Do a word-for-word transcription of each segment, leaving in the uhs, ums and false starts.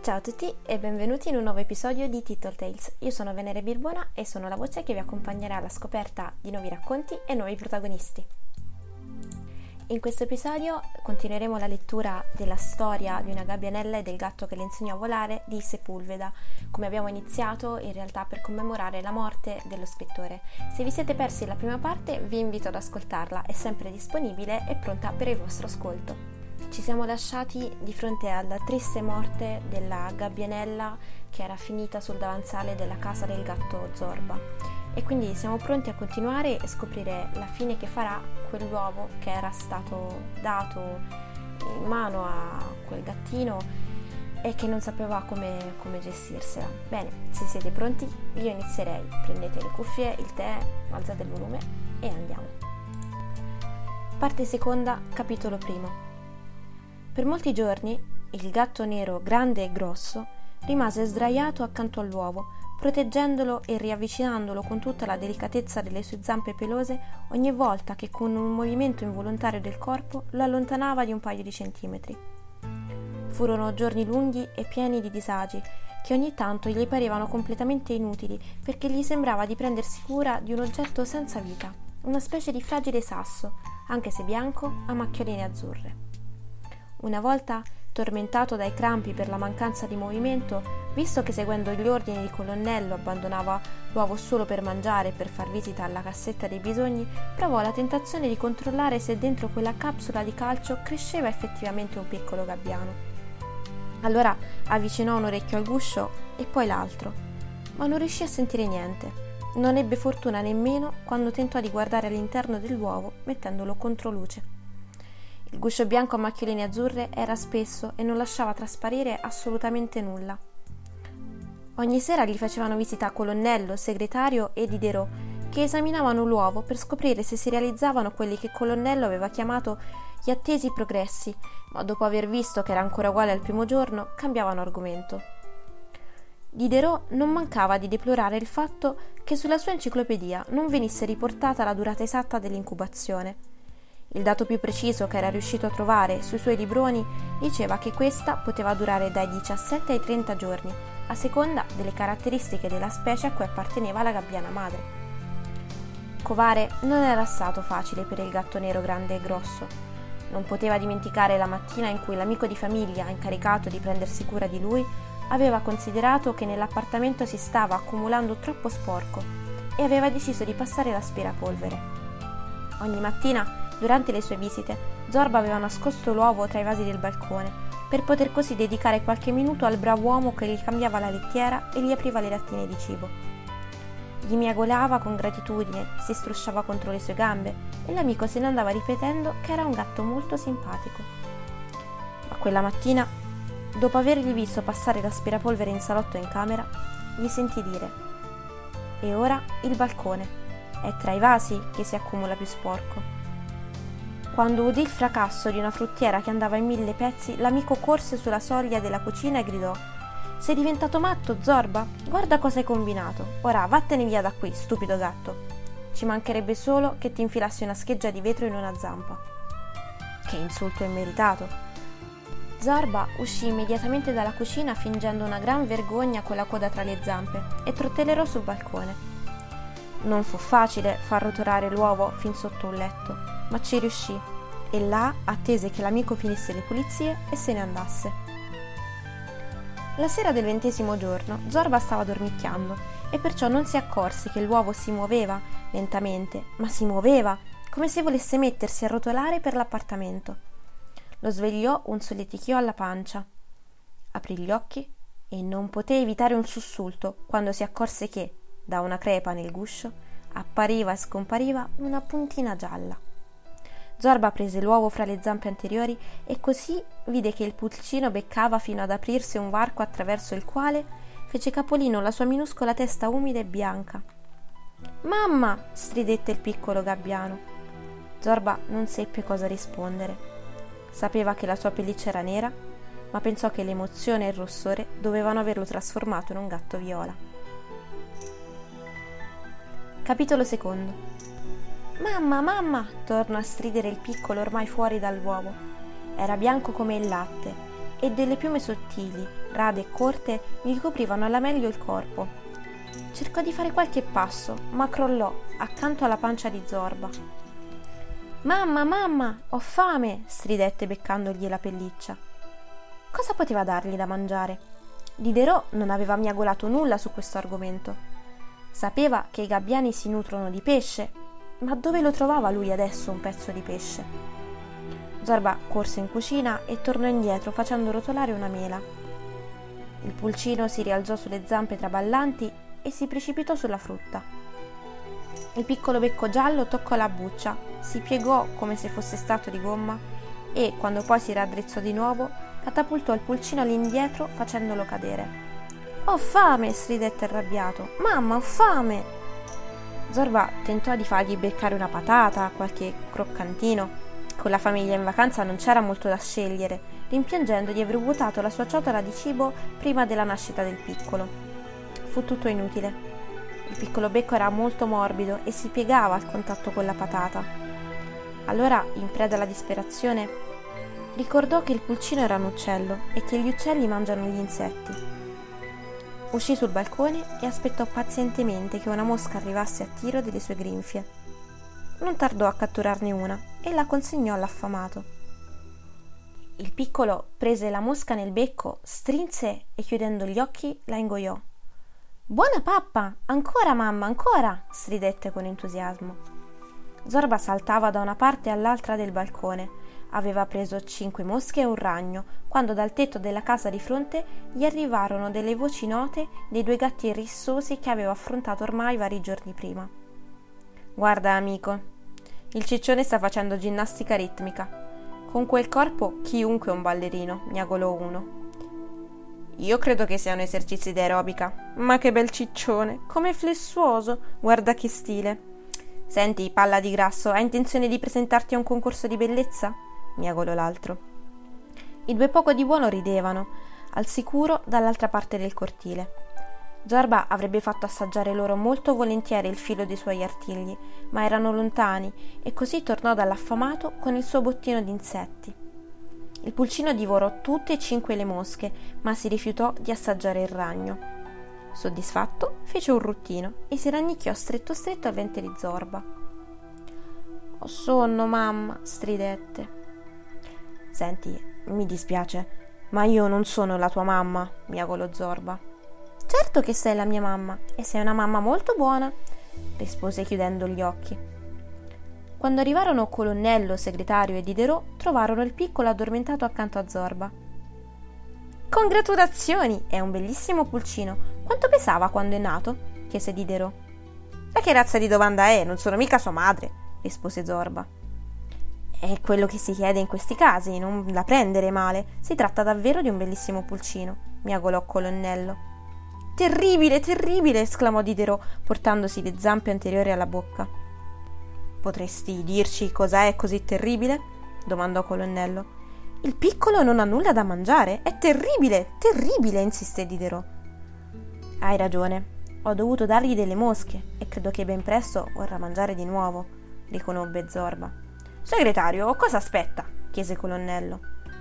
Ciao a tutti e benvenuti in un nuovo episodio di Tittle Tales. Io sono Venere Birbona e sono la voce che vi accompagnerà alla scoperta di nuovi racconti e nuovi protagonisti. In questo episodio continueremo la lettura della storia di una gabbianella e del gatto che le insegnò a volare di Sepulveda, come abbiamo iniziato in realtà per commemorare la morte dello scrittore. Se vi siete persi la prima parte vi invito ad ascoltarla, è sempre disponibile e pronta per il vostro ascolto. Ci siamo lasciati di fronte alla triste morte della gabbianella che era finita sul davanzale della casa del gatto Zorba e quindi siamo pronti a continuare e scoprire la fine che farà quell'uovo che era stato dato in mano a quel gattino e che non sapeva come, come gestirsela. Bene, se siete pronti io inizierei. Prendete le cuffie, il tè, alzate il volume e andiamo. Parte seconda, capitolo primo. Per molti giorni il gatto nero grande e grosso rimase sdraiato accanto all'uovo, proteggendolo e riavvicinandolo con tutta la delicatezza delle sue zampe pelose ogni volta che con un movimento involontario del corpo lo allontanava di un paio di centimetri. Furono giorni lunghi e pieni di disagi che ogni tanto gli parevano completamente inutili perché gli sembrava di prendersi cura di un oggetto senza vita, una specie di fragile sasso, anche se bianco, a macchioline azzurre. Una volta, tormentato dai crampi per la mancanza di movimento, visto che seguendo gli ordini di colonnello abbandonava l'uovo solo per mangiare e per far visita alla cassetta dei bisogni, provò la tentazione di controllare se dentro quella capsula di calcio cresceva effettivamente un piccolo gabbiano. Allora avvicinò un orecchio al guscio e poi l'altro, ma non riuscì a sentire niente. Non ebbe fortuna nemmeno quando tentò di guardare all'interno dell'uovo mettendolo contro luce. Il guscio bianco a macchioline azzurre era spesso e non lasciava trasparire assolutamente nulla. Ogni sera gli facevano visita colonnello, segretario e Diderot, che esaminavano l'uovo per scoprire se si realizzavano quelli che colonnello aveva chiamato gli attesi progressi, ma dopo aver visto che era ancora uguale al primo giorno, cambiavano argomento. Diderot non mancava di deplorare il fatto che sulla sua enciclopedia non venisse riportata la durata esatta dell'incubazione. Il dato più preciso che era riuscito a trovare sui suoi libroni diceva che questa poteva durare dai diciassette ai trenta giorni, a seconda delle caratteristiche della specie a cui apparteneva la gabbiana madre. Covare non era stato facile per il gatto nero grande e grosso. Non poteva dimenticare la mattina in cui l'amico di famiglia, incaricato di prendersi cura di lui, aveva considerato che nell'appartamento si stava accumulando troppo sporco e aveva deciso di passare l'aspirapolvere. Ogni mattina, durante le sue visite, Zorba aveva nascosto l'uovo tra i vasi del balcone, per poter così dedicare qualche minuto al bravo uomo che gli cambiava la lettiera e gli apriva le lattine di cibo. Gli miagolava con gratitudine, si strusciava contro le sue gambe e l'amico se ne andava ripetendo che era un gatto molto simpatico. Ma quella mattina, dopo avergli visto passare l'aspirapolvere in salotto e in camera, gli sentì dire: «E ora il balcone. È tra i vasi che si accumula più sporco». Quando udì il fracasso di una fruttiera che andava in mille pezzi, l'amico corse sulla soglia della cucina e gridò: «Sei diventato matto, Zorba? Guarda cosa hai combinato. Ora vattene via da qui, stupido gatto. Ci mancherebbe solo che ti infilassi una scheggia di vetro in una zampa». Che insulto immeritato! Zorba uscì immediatamente dalla cucina fingendo una gran vergogna con la coda tra le zampe e trottelerò sul balcone. Non fu facile far rotolare l'uovo fin sotto un letto, ma ci riuscì e là attese che l'amico finisse le pulizie e se ne andasse. La sera del ventesimo giorno Zorba stava dormicchiando e perciò non si accorse che l'uovo si muoveva lentamente, ma si muoveva come se volesse mettersi a rotolare per l'appartamento. Lo svegliò un solletichio alla pancia. Aprì gli occhi e non poté evitare un sussulto quando si accorse che, da una crepa nel guscio, appariva e scompariva una puntina gialla. Zorba prese l'uovo fra le zampe anteriori e così vide che il pulcino beccava fino ad aprirsi un varco attraverso il quale fece capolino la sua minuscola testa umida e bianca. «Mamma!» stridette il piccolo gabbiano. Zorba non seppe cosa rispondere. Sapeva che la sua pelliccia era nera, ma pensò che l'emozione e il rossore dovevano averlo trasformato in un gatto viola. Capitolo secondo. «Mamma, mamma!» tornò a stridere il piccolo ormai fuori dall'uovo. Era bianco come il latte e delle piume sottili, rade e corte, gli coprivano alla meglio il corpo. Cercò di fare qualche passo, ma crollò accanto alla pancia di Zorba. «Mamma, mamma, ho fame!» stridette beccandogli la pelliccia. Cosa poteva dargli da mangiare? Diderot non aveva miagolato nulla su questo argomento. Sapeva che i gabbiani si nutrono di pesce, ma dove lo trovava lui adesso un pezzo di pesce? Zorba corse in cucina e tornò indietro facendo rotolare una mela. Il pulcino si rialzò sulle zampe traballanti e si precipitò sulla frutta. Il piccolo becco giallo toccò la buccia, si piegò come se fosse stato di gomma e, quando poi si raddrizzò di nuovo, catapultò il pulcino all'indietro facendolo cadere. «Ho fame!» stridette arrabbiato. «Mamma, ho fame!» Zorba tentò di fargli beccare una patata, qualche croccantino. Con la famiglia in vacanza non c'era molto da scegliere, rimpiangendo di aver vuotato la sua ciotola di cibo prima della nascita del piccolo. Fu tutto inutile. Il piccolo becco era molto morbido e si piegava al contatto con la patata. Allora, in preda alla disperazione, ricordò che il pulcino era un uccello e che gli uccelli mangiano gli insetti. Uscì sul balcone e aspettò pazientemente che una mosca arrivasse a tiro delle sue grinfie. Non tardò a catturarne una e la consegnò all'affamato. Il piccolo prese la mosca nel becco, strinse e chiudendo gli occhi la ingoiò. «Buona pappa! Ancora, mamma, ancora!» stridette con entusiasmo. Zorba saltava da una parte all'altra del balcone. Aveva preso cinque mosche e un ragno, quando dal tetto della casa di fronte gli arrivarono delle voci note dei due gatti rissosi che aveva affrontato ormai vari giorni prima. «Guarda, amico, il ciccione sta facendo ginnastica ritmica. Con quel corpo chiunque è un ballerino», miagolò uno. «Io credo che sia un esercizio di aerobica. Ma che bel ciccione, come flessuoso, guarda che stile. Senti, palla di grasso, hai intenzione di presentarti a un concorso di bellezza?» miagolò l'altro. I due poco di buono ridevano, al sicuro dall'altra parte del cortile. Zorba avrebbe fatto assaggiare loro molto volentieri il filo dei suoi artigli, ma erano lontani e così tornò dall'affamato con il suo bottino di insetti. Il pulcino divorò tutte e cinque le mosche, ma si rifiutò di assaggiare il ragno. Soddisfatto, fece un ruttino e si rannicchiò stretto stretto al ventre di Zorba. «Ho sonno, mamma», stridette. «Senti, mi dispiace, ma io non sono la tua mamma», miagolò Zorba. «Certo che sei la mia mamma, e sei una mamma molto buona», rispose chiudendo gli occhi. Quando arrivarono Colonnello, Segretario e Diderot, trovarono il piccolo addormentato accanto a Zorba. «Congratulazioni! È un bellissimo pulcino. Quanto pesava quando è nato?» chiese Diderot. «Ma che razza di domanda è? Non sono mica sua madre», rispose Zorba. «È quello che si chiede in questi casi, non la prendere male. Si tratta davvero di un bellissimo pulcino», miagolò Colonnello. «Terribile, terribile!» esclamò Diderot, portandosi le zampe anteriori alla bocca. «Potresti dirci cosa è così terribile?» domandò Colonnello. «Il piccolo non ha nulla da mangiare. È terribile, terribile!» insisté Diderot. «Hai ragione. Ho dovuto dargli delle mosche e credo che ben presto vorrà mangiare di nuovo», riconobbe Zorba. «Segretario, cosa aspetta?» chiese Colonnello.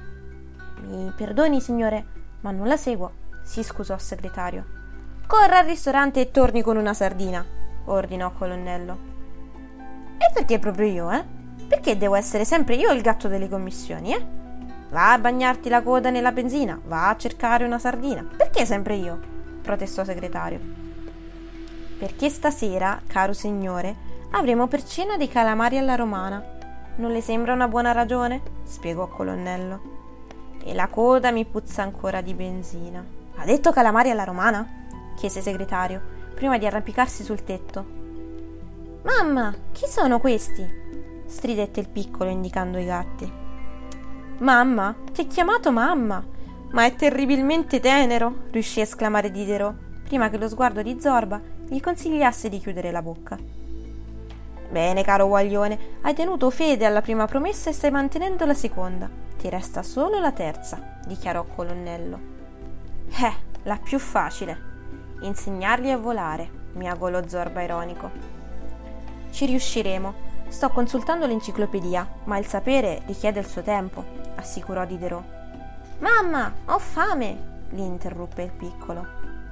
«Mi perdoni, signore, ma non la seguo», si scusò il segretario. «Corra al ristorante e torni con una sardina», ordinò Colonnello. «E perché proprio io, eh? Perché devo essere sempre io il gatto delle commissioni, eh? Va a bagnarti la coda nella benzina, va a cercare una sardina. Perché sempre io?» protestò il segretario. «Perché stasera, caro signore, avremo per cena dei calamari alla romana. Non le sembra una buona ragione?» spiegò Colonnello. «E la coda mi puzza ancora di benzina». «Ha detto calamari alla romana?» chiese il segretario, prima di arrampicarsi sul tetto. «Mamma, chi sono questi?» stridette il piccolo indicando i gatti. «Mamma? Ti hai chiamato mamma? Ma è terribilmente tenero!» riuscì a esclamare Diderot, prima che lo sguardo di Zorba gli consigliasse di chiudere la bocca. «Bene, caro guaglione, hai tenuto fede alla prima promessa e stai mantenendo la seconda. Ti resta solo la terza», dichiarò Colonnello. «Eh, la più facile. Insegnargli a volare», miagolò Zorba ironico. «Ci riusciremo. Sto consultando l'enciclopedia, ma il sapere richiede il suo tempo», assicurò Diderot. Mamma, ho fame! Gli interruppe il piccolo.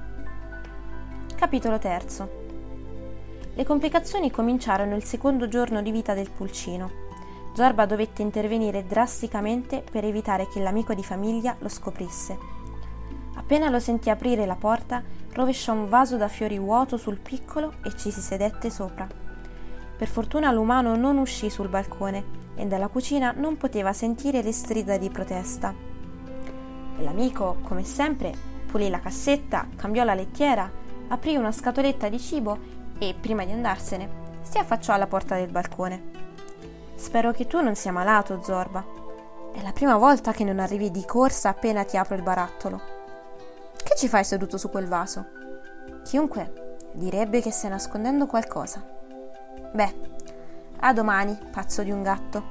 Capitolo terzo. Le complicazioni cominciarono il secondo giorno di vita del pulcino. Zorba dovette intervenire drasticamente per evitare che l'amico di famiglia lo scoprisse. Appena lo sentì aprire la porta, rovesciò un vaso da fiori vuoto sul piccolo e ci si sedette sopra. Per fortuna l'umano non uscì sul balcone e dalla cucina non poteva sentire le strida di protesta. L'amico, come sempre, pulì la cassetta, cambiò la lettiera, aprì una scatoletta di cibo e, prima di andarsene, si affacciò alla porta del balcone. «Spero che tu non sia malato, Zorba. È la prima volta che non arrivi di corsa appena ti apro il barattolo. Che ci fai seduto su quel vaso? Chiunque direbbe che stai nascondendo qualcosa. Beh, a domani, pazzo di un gatto».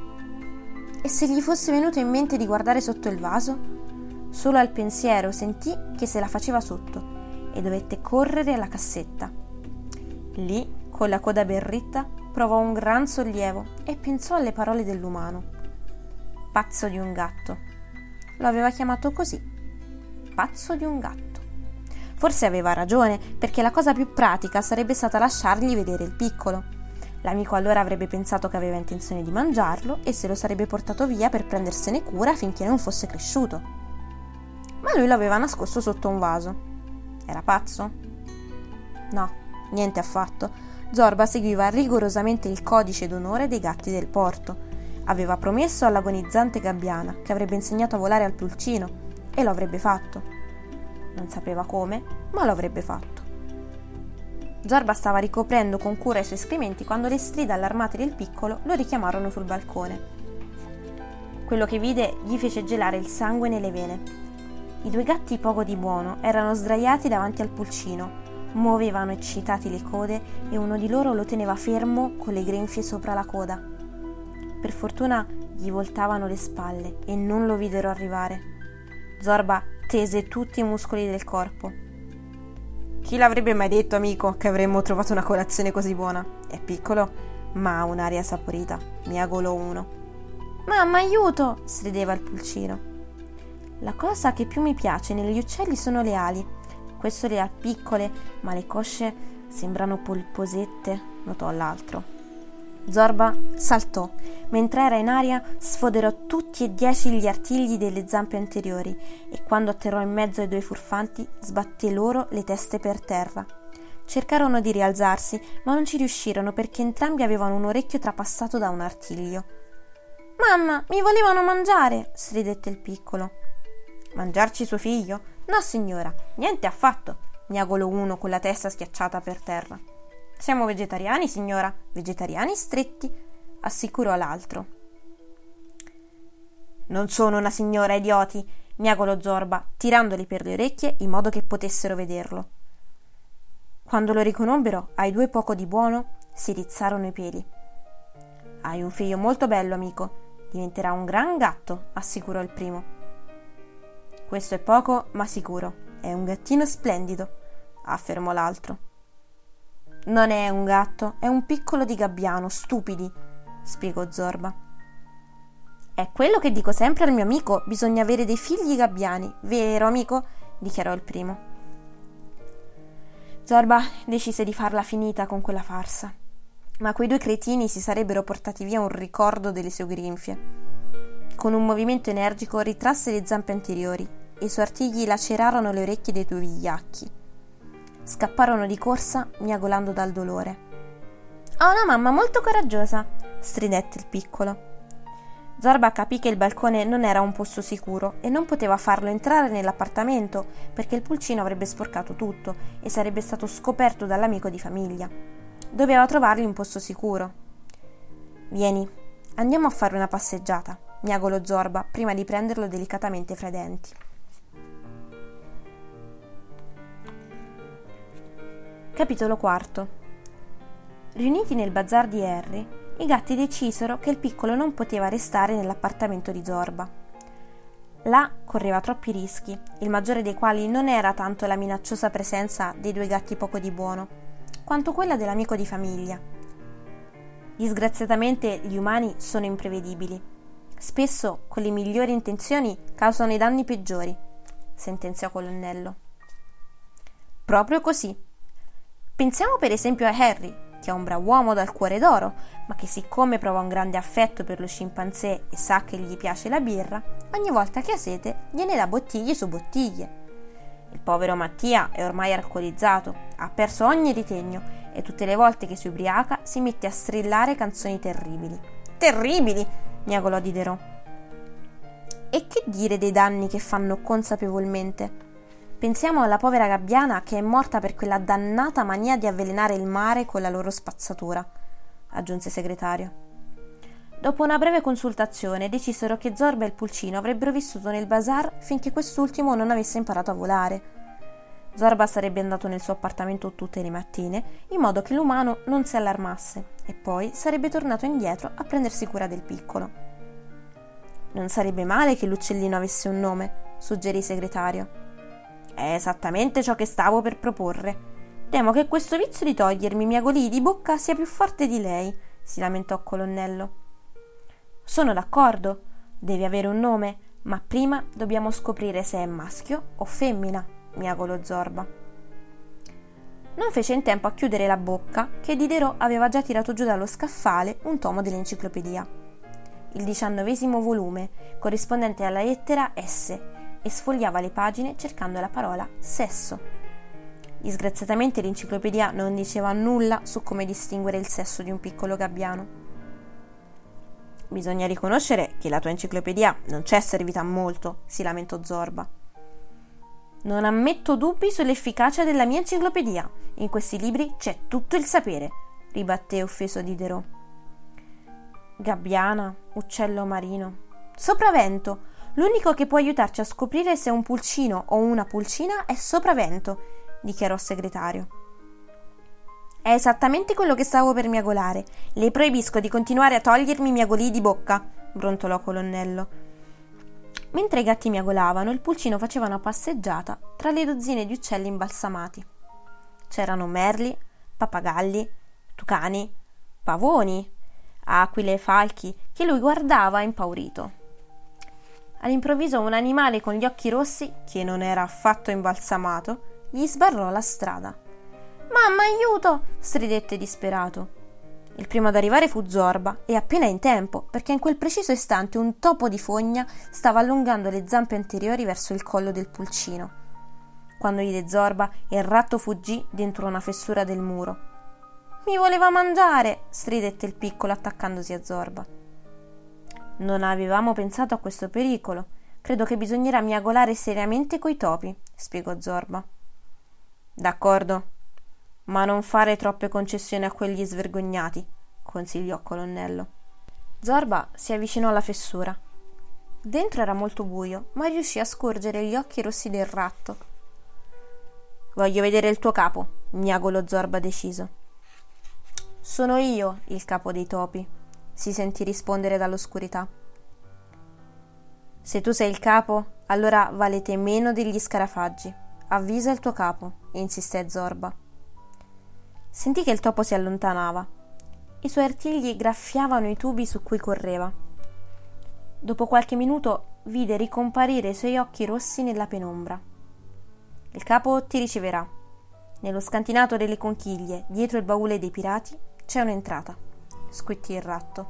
E se gli fosse venuto in mente di guardare sotto il vaso? Solo al pensiero sentì che se la faceva sotto e dovette correre alla cassetta. Lì, con la coda ben ritta, provò un gran sollievo e pensò alle parole dell'umano. Pazzo di un gatto. Lo aveva chiamato così. Pazzo di un gatto. Forse aveva ragione, perché la cosa più pratica sarebbe stata lasciargli vedere il piccolo. L'amico allora avrebbe pensato che aveva intenzione di mangiarlo e se lo sarebbe portato via per prendersene cura finché non fosse cresciuto. Ma lui lo aveva nascosto sotto un vaso. Era pazzo? No, niente affatto. Zorba seguiva rigorosamente il codice d'onore dei gatti del porto. Aveva promesso all'agonizzante gabbiana che avrebbe insegnato a volare al pulcino e lo avrebbe fatto. Non sapeva come, ma lo avrebbe fatto. Zorba stava ricoprendo con cura i suoi escrementi quando le strida allarmate del piccolo lo richiamarono sul balcone. Quello che vide gli fece gelare il sangue nelle vene. I due gatti poco di buono erano sdraiati davanti al pulcino. Muovevano eccitati le code e uno di loro lo teneva fermo con le grinfie sopra la coda. Per fortuna gli voltavano le spalle e non lo videro arrivare. Zorba tese tutti i muscoli del corpo. Chi l'avrebbe mai detto, amico, che avremmo trovato una colazione così buona? È piccolo, ma ha un'aria saporita. Miagolo uno. Mamma, aiuto! Strideva il pulcino. La cosa che più mi piace negli uccelli sono le ali. Questo le ha piccole, ma le cosce sembrano polposette, notò l'altro. Zorba saltò. Mentre era in aria, sfoderò tutti e dieci gli artigli delle zampe anteriori e quando atterrò in mezzo ai due furfanti, sbatté loro le teste per terra. Cercarono di rialzarsi, ma non ci riuscirono perché entrambi avevano un orecchio trapassato da un artiglio. «Mamma, mi volevano mangiare!» stridette il piccolo. «Mangiarci suo figlio? No, signora, niente affatto!» miagolò uno con la testa schiacciata per terra. «Siamo vegetariani, signora, vegetariani stretti», assicurò l'altro. «Non sono una signora, idioti!» miagolò Zorba, tirandoli per le orecchie in modo che potessero vederlo. Quando lo riconobbero, ai due poco di buono, si rizzarono i peli. «Hai un figlio molto bello, amico. Diventerà un gran gatto», assicurò il primo. «Questo è poco, ma sicuro. È un gattino splendido», affermò l'altro. «Non è un gatto, è un piccolo di gabbiano, stupidi», spiegò Zorba. «È quello che dico sempre al mio amico, bisogna avere dei figli gabbiani, vero amico?» dichiarò il primo. Zorba decise di farla finita con quella farsa, ma quei due cretini si sarebbero portati via un ricordo delle sue grinfie. Con un movimento energico ritrasse le zampe anteriori e i suoi artigli lacerarono le orecchie dei due vigliacchi. Scapparono di corsa, miagolando dal dolore. «Ho una mamma molto coraggiosa», stridette il piccolo. Zorba capì che il balcone non era un posto sicuro e non poteva farlo entrare nell'appartamento perché il pulcino avrebbe sporcato tutto e sarebbe stato scoperto dall'amico di famiglia. Doveva trovargli un posto sicuro. «Vieni, andiamo a fare una passeggiata», miagolò Zorba prima di prenderlo delicatamente fra i denti. Capitolo quarto. Riuniti nel bazar di Harry, i gatti decisero che il piccolo non poteva restare nell'appartamento di Zorba. Là correva troppi rischi, il maggiore dei quali non era tanto la minacciosa presenza dei due gatti poco di buono, quanto quella dell'amico di famiglia. Disgraziatamente gli umani sono imprevedibili. Spesso, con le migliori intenzioni, causano i danni peggiori, sentenziò Colonnello. Proprio così. Pensiamo per esempio a Harry, che è un brav'uomo dal cuore d'oro, ma che siccome prova un grande affetto per lo scimpanzé e sa che gli piace la birra, ogni volta che ha sete gliene dà bottiglie su bottiglie. Il povero Mattia è ormai alcolizzato, ha perso ogni ritegno e tutte le volte che si ubriaca si mette a strillare canzoni terribili. Terribili! Miagolò Diderot. E che dire dei danni che fanno consapevolmente? Pensiamo alla povera gabbiana che è morta per quella dannata mania di avvelenare il mare con la loro spazzatura, aggiunse Segretario. Dopo una breve consultazione decisero che Zorba e il pulcino avrebbero vissuto nel bazar finché quest'ultimo non avesse imparato a volare. Zorba sarebbe andato nel suo appartamento tutte le mattine, in modo che l'umano non si allarmasse, e poi sarebbe tornato indietro a prendersi cura del piccolo. Non sarebbe male che l'uccellino avesse un nome, suggerì Segretario. È esattamente ciò che stavo per proporre. Temo che questo vizio di togliermi i miagolii di bocca sia più forte di lei, si lamentò Colonnello. Sono d'accordo, deve avere un nome, ma prima dobbiamo scoprire se è maschio o femmina, miagolò Zorba. Non fece in tempo a chiudere la bocca che Diderot aveva già tirato giù dallo scaffale un tomo dell'enciclopedia. Il diciannovesimo volume, corrispondente alla lettera S, e sfogliava le pagine cercando la parola sesso. Disgraziatamente l'enciclopedia non diceva nulla su come distinguere il sesso di un piccolo gabbiano. Bisogna riconoscere che la tua enciclopedia non c'è servita a molto, si lamentò Zorba. Non ammetto dubbi sull'efficacia della mia enciclopedia. In questi libri c'è tutto il sapere, ribatté offeso Diderot. Gabbiana, uccello marino, sopravvento. L'unico che può aiutarci a scoprire se un pulcino o una pulcina è sopravvento, dichiarò Segretario. È esattamente quello che stavo per miagolare. Le proibisco di continuare a togliermi i miagolii di bocca, brontolò Colonnello. Mentre i gatti miagolavano, il pulcino faceva una passeggiata tra le dozzine di uccelli imbalsamati. C'erano merli, pappagalli, tucani, pavoni, aquile e falchi che lui guardava impaurito. All'improvviso un animale con gli occhi rossi, che non era affatto imbalsamato, gli sbarrò la strada. «Mamma, aiuto!» stridette disperato. Il primo ad arrivare fu Zorba, e appena in tempo, perché in quel preciso istante un topo di fogna stava allungando le zampe anteriori verso il collo del pulcino. Quando vide Zorba, il ratto fuggì dentro una fessura del muro. «Mi voleva mangiare!» stridette il piccolo attaccandosi a Zorba. Non avevamo pensato a questo pericolo. Credo che bisognerà miagolare seriamente coi topi, spiegò Zorba. D'accordo, ma non fare troppe concessioni a quegli svergognati, consigliò Colonnello. Zorba si avvicinò alla fessura. Dentro era molto buio, ma riuscì a scorgere gli occhi rossi del ratto. Voglio vedere il tuo capo, miagolò Zorba deciso. Sono io il capo dei topi, si sentì rispondere dall'oscurità. Se tu sei il capo, allora valete meno degli scarafaggi. Avvisa il tuo capo, insisté Zorba. Sentì che il topo si allontanava. I suoi artigli graffiavano i tubi su cui correva. Dopo qualche minuto vide ricomparire i suoi occhi rossi nella penombra. Il capo ti riceverà. Nello scantinato delle conchiglie, dietro il baule dei pirati, c'è un'entrata. Squittì il ratto.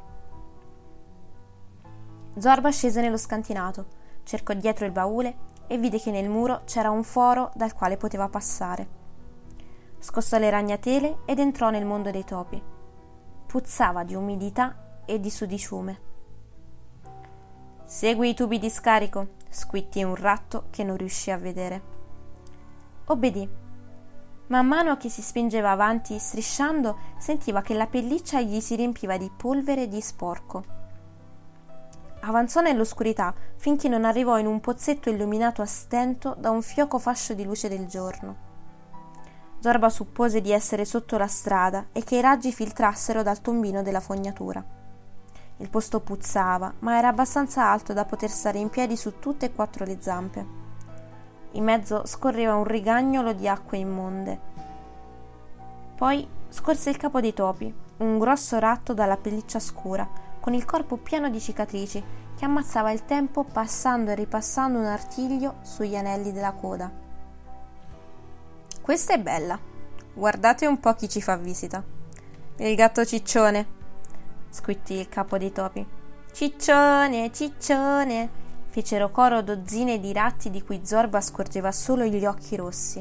Zorba scese nello scantinato, cercò dietro il baule e vide che nel muro c'era un foro dal quale poteva passare. Scossò le ragnatele ed entrò nel mondo dei topi. Puzzava di umidità e di sudiciume. Segui i tubi di scarico, squittì un ratto che non riuscì a vedere. Obbedì. Man mano che si spingeva avanti strisciando, sentiva che la pelliccia gli si riempiva di polvere e di sporco. Avanzò nell'oscurità finché non arrivò in un pozzetto illuminato a stento da un fioco fascio di luce del giorno. Zorba suppose di essere sotto la strada e che i raggi filtrassero dal tombino della fognatura. Il posto puzzava, ma era abbastanza alto da poter stare in piedi su tutte e quattro le zampe. In mezzo scorreva un rigagnolo di acque immonde. Poi scorse il capo dei topi, un grosso ratto dalla pelliccia scura, con il corpo pieno di cicatrici, che ammazzava il tempo passando e ripassando un artiglio sugli anelli della coda. Questa è bella. Guardate un po' chi ci fa visita. Il gatto ciccione, squittì il capo dei topi. Ciccione, ciccione, fecero coro dozzine di ratti di cui Zorba scorgeva solo gli occhi rossi.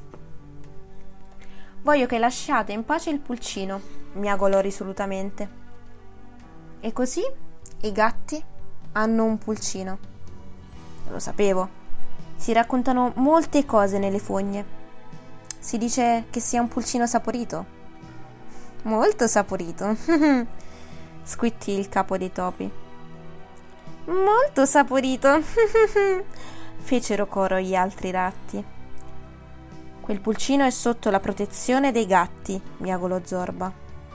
Voglio che lasciate in pace il pulcino, miagolò risolutamente. E così i gatti hanno un pulcino. Lo sapevo. Si raccontano molte cose nelle fogne. Si dice che sia un pulcino saporito. Molto saporito, squittì il capo dei topi. Molto saporito, fecero coro gli altri ratti. Quel pulcino è sotto la protezione dei gatti, miagolò Zorba.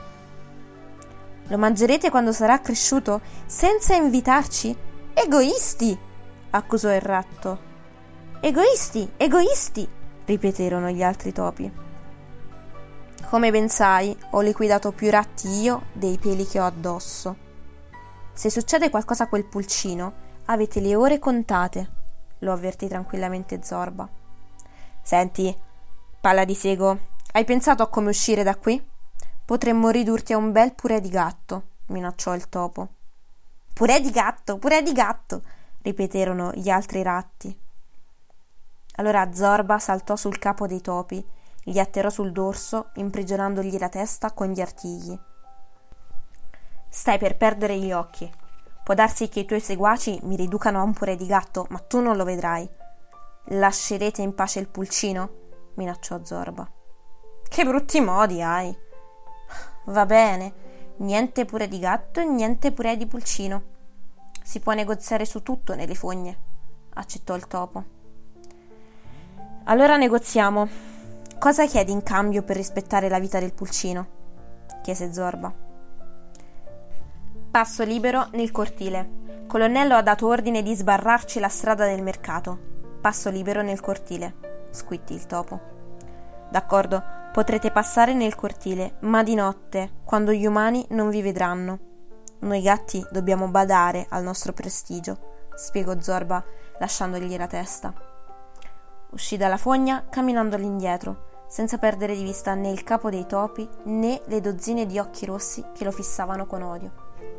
Lo mangerete quando sarà cresciuto, senza invitarci? Egoisti! Accusò il ratto. Egoisti, egoisti! Ripeterono gli altri topi. Come ben sai, ho liquidato più ratti io dei peli che ho addosso. Se succede qualcosa a quel pulcino, avete le ore contate, lo avvertì tranquillamente Zorba. Senti, palla di sego, hai pensato a come uscire da qui? Potremmo ridurti a un bel purè di gatto, minacciò il topo. Purè di gatto, purè di gatto, ripeterono gli altri ratti. Allora Zorba saltò sul capo dei topi, gli atterrò sul dorso, imprigionandogli la testa con gli artigli. Stai per perdere gli occhi. Può darsi che i tuoi seguaci mi riducano a un purè di gatto, ma tu non lo vedrai. Lascerete in pace il pulcino? Minacciò Zorba. Che brutti modi hai! Va bene, niente purè di gatto e niente purè di pulcino. Si può negoziare su tutto nelle fogne, accettò il topo. Allora negoziamo. Cosa chiedi in cambio per rispettare la vita del pulcino? Chiese Zorba. Passo libero nel cortile. Colonnello ha dato ordine di sbarrarci la strada del mercato. Passo libero nel cortile, squittì il topo. D'accordo, potrete passare nel cortile, ma di notte, quando gli umani non vi vedranno. Noi gatti dobbiamo badare al nostro prestigio, spiegò Zorba, lasciandogli la testa. Uscì dalla fogna camminando all'indietro, senza perdere di vista né il capo dei topi né le dozzine di occhi rossi che lo fissavano con odio.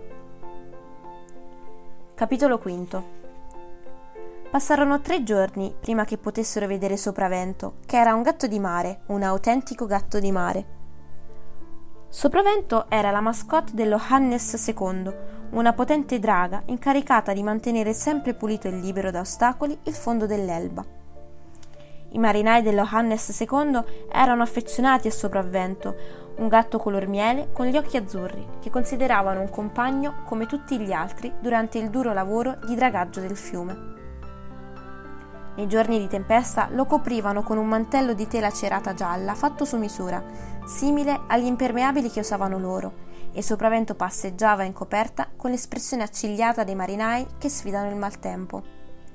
Capitolo quinto. Passarono tre giorni prima che potessero vedere Sopravento, che era un gatto di mare, un autentico gatto di mare. Sopravento era la mascotte dello Hannes secondo, una potente draga incaricata di mantenere sempre pulito e libero da ostacoli il fondo dell'Elba. I marinai dello Hannes secondo erano affezionati a Sopravento, un gatto color miele con gli occhi azzurri, che consideravano un compagno come tutti gli altri durante il duro lavoro di dragaggio del fiume. Nei giorni di tempesta lo coprivano con un mantello di tela cerata gialla fatto su misura, simile agli impermeabili che usavano loro, e Sopravento passeggiava in coperta con l'espressione accigliata dei marinai che sfidano il maltempo.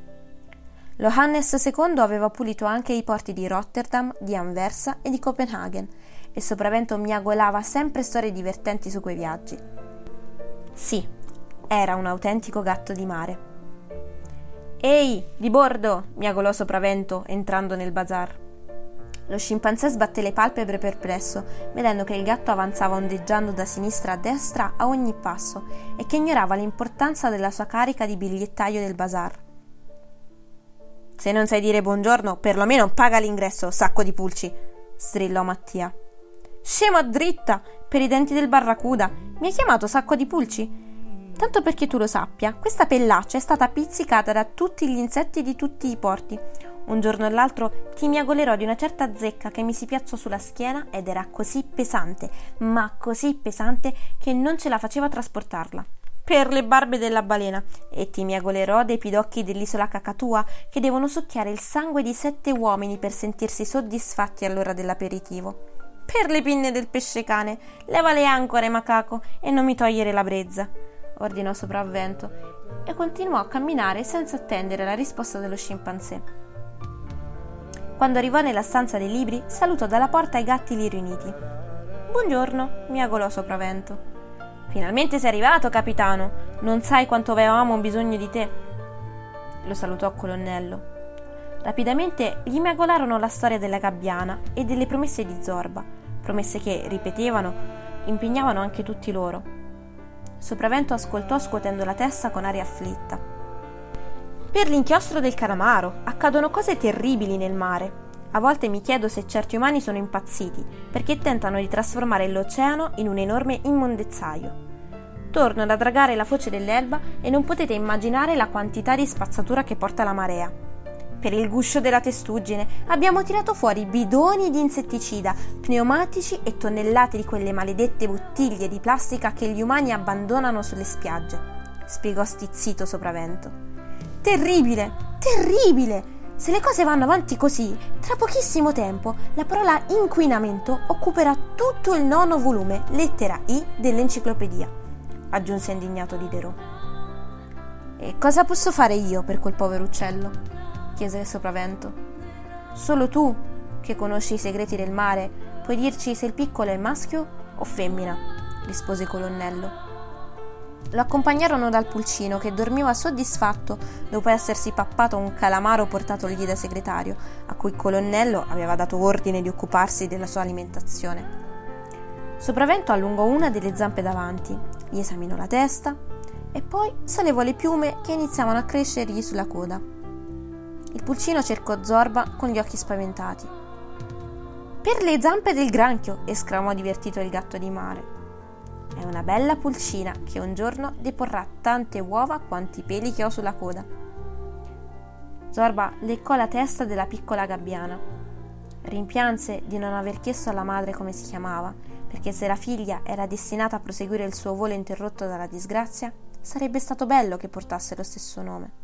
Lo Hannes secondo aveva pulito anche i porti di Rotterdam, di Anversa e di Copenaghen, e Sopravento miagolava sempre storie divertenti su quei viaggi. Sì, era un autentico gatto di mare. Ehi, di bordo! Miagolò Sopravento entrando nel bazar. Lo scimpanzé sbatté le palpebre perplesso, vedendo che il gatto avanzava ondeggiando da sinistra a destra a ogni passo e che ignorava l'importanza della sua carica di bigliettaio del bazar. Se non sai dire buongiorno, perlomeno paga l'ingresso, sacco di pulci, strillò Mattia. Scemo a dritta, per i denti del barracuda, mi hai chiamato sacco di pulci? Tanto perché tu lo sappia, questa pellaccia è stata pizzicata da tutti gli insetti di tutti i porti. Un giorno o l'altro ti miagolerò di una certa zecca che mi si piazzò sulla schiena ed era così pesante, ma così pesante che non ce la faceva trasportarla. Per le barbe della balena, e ti miagolerò dei pidocchi dell'isola Cacatua che devono succhiare il sangue di sette uomini per sentirsi soddisfatti all'ora dell'aperitivo. Per le pinne del pesce cane, leva le ancore, macaco, e non mi togliere la brezza, ordinò Sopravento, e continuò a camminare senza attendere la risposta dello scimpanzé. Quando arrivò nella stanza dei libri, salutò dalla porta i gatti lì riuniti. Buongiorno, miagolò Sopravento. Finalmente sei arrivato, capitano! Non sai quanto avevamo bisogno di te! Lo salutò colonnello. Rapidamente gli miagolarono la storia della gabbiana e delle promesse di Zorba, promesse che, ripetevano, impegnavano anche tutti loro. Sopravvento ascoltò scuotendo la testa con aria afflitta. Per l'inchiostro del calamaro accadono cose terribili nel mare. A volte mi chiedo se certi umani sono impazziti perché tentano di trasformare l'oceano in un enorme immondezzaio. Torno ad addragare la foce dell'Elba e non potete immaginare la quantità di spazzatura che porta la marea. Per il guscio della testuggine abbiamo tirato fuori bidoni di insetticida, pneumatici e tonnellate di quelle maledette bottiglie di plastica che gli umani abbandonano sulle spiagge, spiegò stizzito Sopravvento. Terribile, terribile! Se le cose vanno avanti così, tra pochissimo tempo la parola inquinamento occuperà tutto il nono volume, lettera I, dell'enciclopedia, aggiunse indignato Diderot. E cosa posso fare io per quel povero uccello? Chiese Sopravvento. Solo tu, che conosci i segreti del mare, puoi dirci se il piccolo è maschio o femmina, rispose il colonnello. Lo accompagnarono dal pulcino che dormiva soddisfatto dopo essersi pappato un calamaro portatogli da segretario, a cui il colonnello aveva dato ordine di occuparsi della sua alimentazione. Sopravvento allungò una delle zampe davanti, gli esaminò la testa e poi sollevò le piume che iniziavano a crescergli sulla coda. Il pulcino cercò Zorba con gli occhi spaventati. «Per le zampe del granchio!» esclamò divertito il gatto di mare. «È una bella pulcina che un giorno deporrà tante uova quanti peli che ho sulla coda». Zorba leccò la testa della piccola gabbiana. Rimpianse di non aver chiesto alla madre come si chiamava, perché se la figlia era destinata a proseguire il suo volo interrotto dalla disgrazia, sarebbe stato bello che portasse lo stesso nome.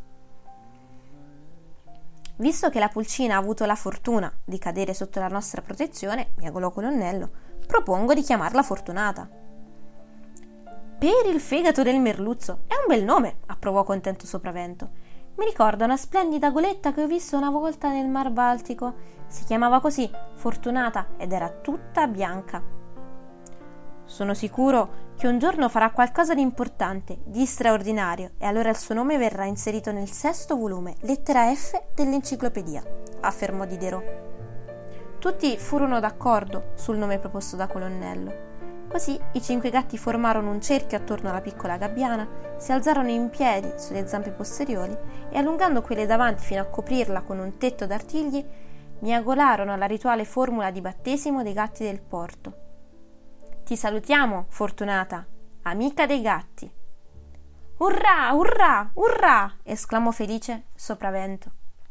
«Visto che la pulcina ha avuto la fortuna di cadere sotto la nostra protezione», miagolò colonnello, «propongo di chiamarla Fortunata». «Per il fegato del merluzzo, è un bel nome», approvò contento Sopravvento. «Mi ricorda una splendida goletta che ho visto una volta nel Mar Baltico. Si chiamava così, Fortunata, ed era tutta bianca». «Sono sicuro che un giorno farà qualcosa di importante, di straordinario, e allora il suo nome verrà inserito nel sesto volume, lettera F dell'enciclopedia», affermò Diderot. Tutti furono d'accordo sul nome proposto da colonnello. Così i cinque gatti formarono un cerchio attorno alla piccola gabbiana, si alzarono in piedi sulle zampe posteriori e, allungando quelle davanti fino a coprirla con un tetto d'artigli, miagolarono la rituale formula di battesimo dei gatti del porto. «Ti salutiamo, Fortunata, amica dei gatti!» «Urrà, urrà, urrà!» esclamò felice Sopravvento.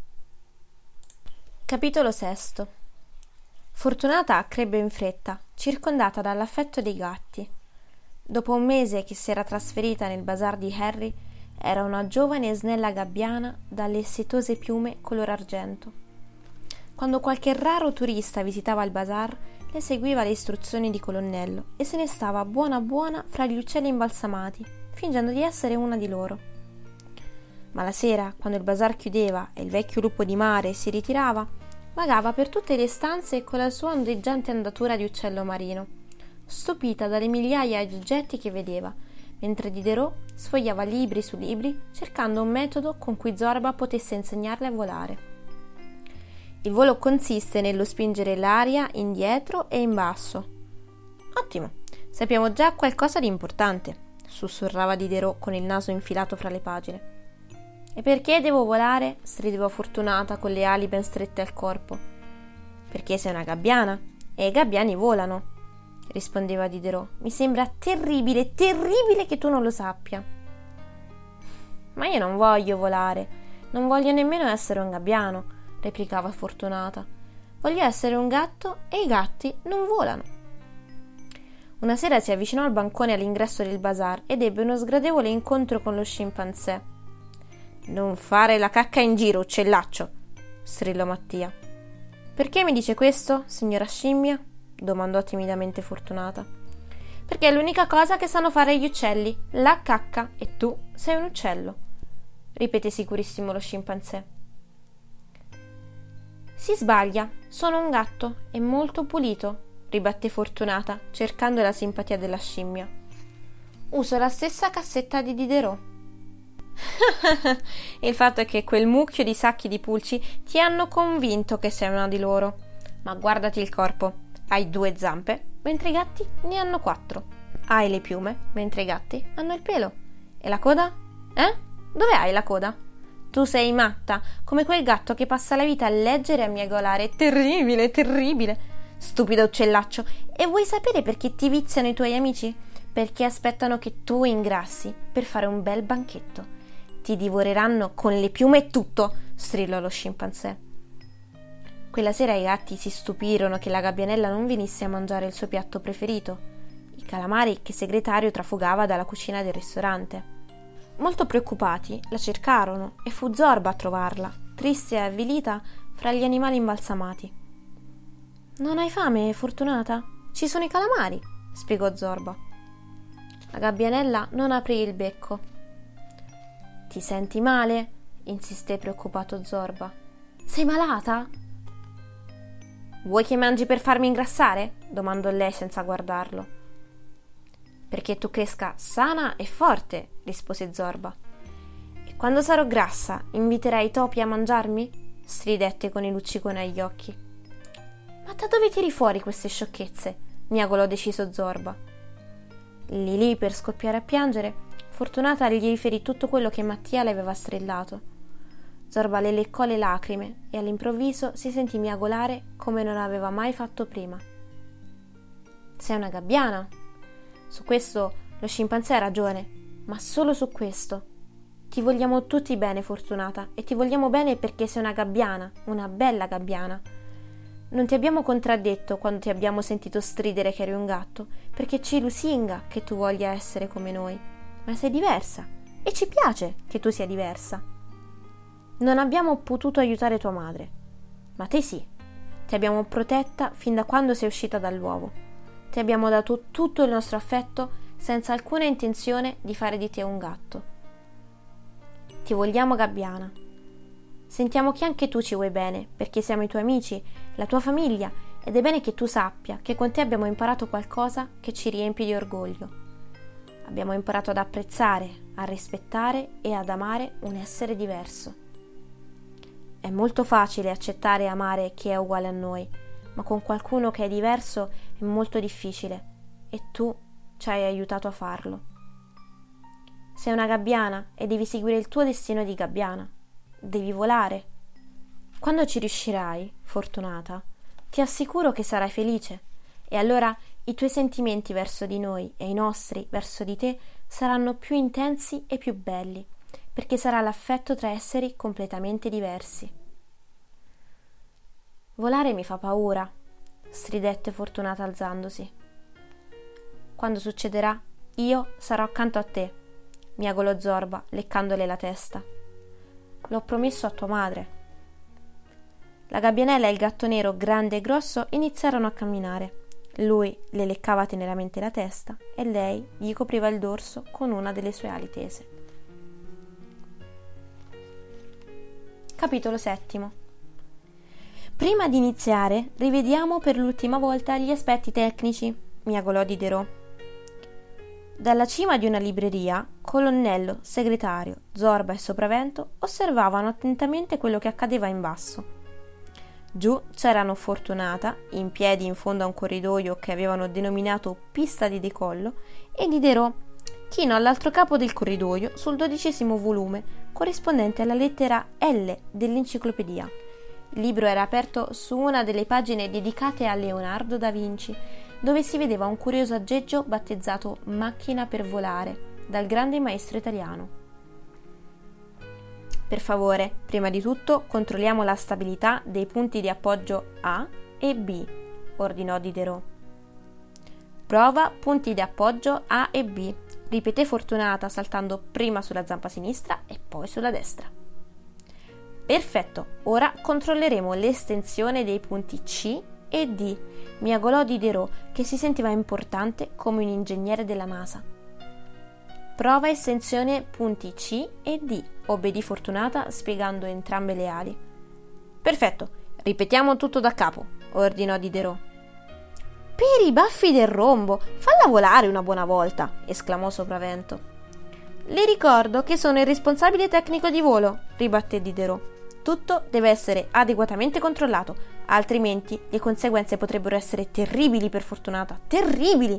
Capitolo sesto. Fortunata crebbe in fretta, circondata dall'affetto dei gatti. Dopo un mese che si era trasferita nel bazar di Harry, era una giovane e snella gabbiana dalle setose piume color argento. Quando qualche raro turista visitava il bazar, le seguiva le istruzioni di colonnello e se ne stava buona buona fra gli uccelli imbalsamati, fingendo di essere una di loro. Ma la sera, quando il bazar chiudeva e il vecchio lupo di mare si ritirava, vagava per tutte le stanze con la sua ondeggiante andatura di uccello marino, stupita dalle migliaia di oggetti che vedeva, mentre Diderot sfogliava libri su libri cercando un metodo con cui Zorba potesse insegnarle a volare. Il volo consiste nello spingere l'aria indietro e in basso. Ottimo, sappiamo già qualcosa di importante, sussurrava Diderot con il naso infilato fra le pagine. E perché devo volare? Strideva Fortunata con le ali ben strette al corpo. Perché sei una gabbiana e i gabbiani volano, rispondeva Diderot. Mi sembra terribile, terribile che tu non lo sappia. Ma io non voglio volare, non voglio nemmeno essere un gabbiano, replicava Fortunata. Voglio essere un gatto e i gatti non volano. Una sera si avvicinò al bancone all'ingresso del bazar ed ebbe uno sgradevole incontro con lo scimpanzé. «Non fare la cacca in giro, uccellaccio!» strillò Mattia. «Perché mi dice questo, signora scimmia?» domandò timidamente Fortunata. «Perché è l'unica cosa che sanno fare gli uccelli, la cacca, e tu sei un uccello», ripeté sicurissimo lo scimpanzé. «Si sbaglia, sono un gatto e molto pulito», ribatté Fortunata, cercando la simpatia della scimmia. Uso la stessa cassetta di Diderot. Il fatto è che quel mucchio di sacchi di pulci ti hanno convinto che sei una di loro. Ma guardati il corpo. Hai due zampe, mentre i gatti ne hanno quattro. Hai le piume, mentre i gatti hanno il pelo. E la coda? Eh? Dove hai la coda? Tu sei matta, come quel gatto che passa la vita a leggere e a miagolare. Terribile, terribile. Stupido uccellaccio. E vuoi sapere perché ti viziano i tuoi amici? Perché aspettano che tu ingrassi per fare un bel banchetto. Ti divoreranno con le piume e tutto, strillò lo scimpanzé. Quella sera i gatti si stupirono che la gabbianella non venisse a mangiare il suo piatto preferito, i calamari che segretario trafugava dalla cucina del ristorante. Molto preoccupati la cercarono e fu Zorba a trovarla, triste e avvilita fra gli animali imbalsamati. «Non hai fame, Fortunata? Ci sono i calamari», spiegò Zorba. La gabbianella non aprì il becco. «Ti senti male?» insisté preoccupato Zorba. «Sei malata?» «Vuoi che mangi per farmi ingrassare?» domandò lei senza guardarlo. «Perché tu cresca sana e forte», rispose Zorba. «E quando sarò grassa inviterai i topi a mangiarmi?» stridette con i lucciconi agli occhi. «Ma da dove tiri fuori queste sciocchezze?» miagolò deciso Zorba. Lì lì per scoppiare a piangere, Fortunata gli riferì tutto quello che Mattia le aveva strillato. Zorba le leccò le lacrime e all'improvviso si sentì miagolare come non aveva mai fatto prima. «Sei una gabbiana?» Su questo lo scimpanzé ha ragione, ma solo su questo. Ti vogliamo tutti bene, Fortunata, e ti vogliamo bene perché sei una gabbiana, una bella gabbiana. Non ti abbiamo contraddetto quando ti abbiamo sentito stridere che eri un gatto, perché ci lusinga che tu voglia essere come noi, ma sei diversa e ci piace che tu sia diversa. Non abbiamo potuto aiutare tua madre, ma te sì. Ti abbiamo protetta fin da quando sei uscita dall'uovo. Ti abbiamo dato tutto il nostro affetto senza alcuna intenzione di fare di te un gatto. Ti vogliamo gabbiana. Sentiamo che anche tu ci vuoi bene, perché siamo i tuoi amici, la tua famiglia, ed è bene che tu sappia che con te abbiamo imparato qualcosa che ci riempie di orgoglio. Abbiamo imparato ad apprezzare, a rispettare e ad amare un essere diverso. È molto facile accettare e amare chi è uguale a noi, ma con qualcuno che è diverso è molto difficile, e tu ci hai aiutato a farlo. Sei una gabbiana e devi seguire il tuo destino di gabbiana. Devi volare. Quando ci riuscirai, Fortunata, ti assicuro che sarai felice, e allora i tuoi sentimenti verso di noi e i nostri verso di te saranno più intensi e più belli, perché sarà l'affetto tra esseri completamente diversi. Volare mi fa paura, stridette Fortunata alzandosi. Quando succederà, io sarò accanto a te, miagolò Zorba, leccandole la testa. L'ho promesso a tua madre. La gabbianella e il gatto nero, grande e grosso, iniziarono a camminare. Lui le leccava teneramente la testa e lei gli copriva il dorso con una delle sue ali tese. Capitolo settimo. Prima di iniziare, rivediamo per l'ultima volta gli aspetti tecnici, miagolò Diderot. Dalla cima di una libreria, colonnello, segretario, Zorba e Sopravento osservavano attentamente quello che accadeva in basso. Giù c'erano Fortunata, in piedi in fondo a un corridoio che avevano denominato pista di decollo, e Diderot, chino all'altro capo del corridoio sul dodicesimo volume, corrispondente alla lettera L dell'enciclopedia. Il libro era aperto su una delle pagine dedicate a Leonardo da Vinci, dove si vedeva un curioso aggeggio battezzato Macchina per volare, dal grande maestro italiano. Per favore, prima di tutto controlliamo la stabilità dei punti di appoggio A e B, ordinò Diderot. Prova punti di appoggio A e B, ripeté Fortunata saltando prima sulla zampa sinistra e poi sulla destra. Perfetto, ora controlleremo l'estensione dei punti C e D, miagolò Diderot, che si sentiva importante come un ingegnere della NASA. Prova estensione punti C e D, obbedì Fortunata spiegando entrambe le ali. Perfetto, ripetiamo tutto da capo, ordinò Diderot. Per i baffi del rombo, falla volare una buona volta, esclamò Sopravento. Le ricordo che sono il responsabile tecnico di volo, ribatté Diderot. Tutto deve essere adeguatamente controllato, altrimenti le conseguenze potrebbero essere terribili per Fortunata, terribili.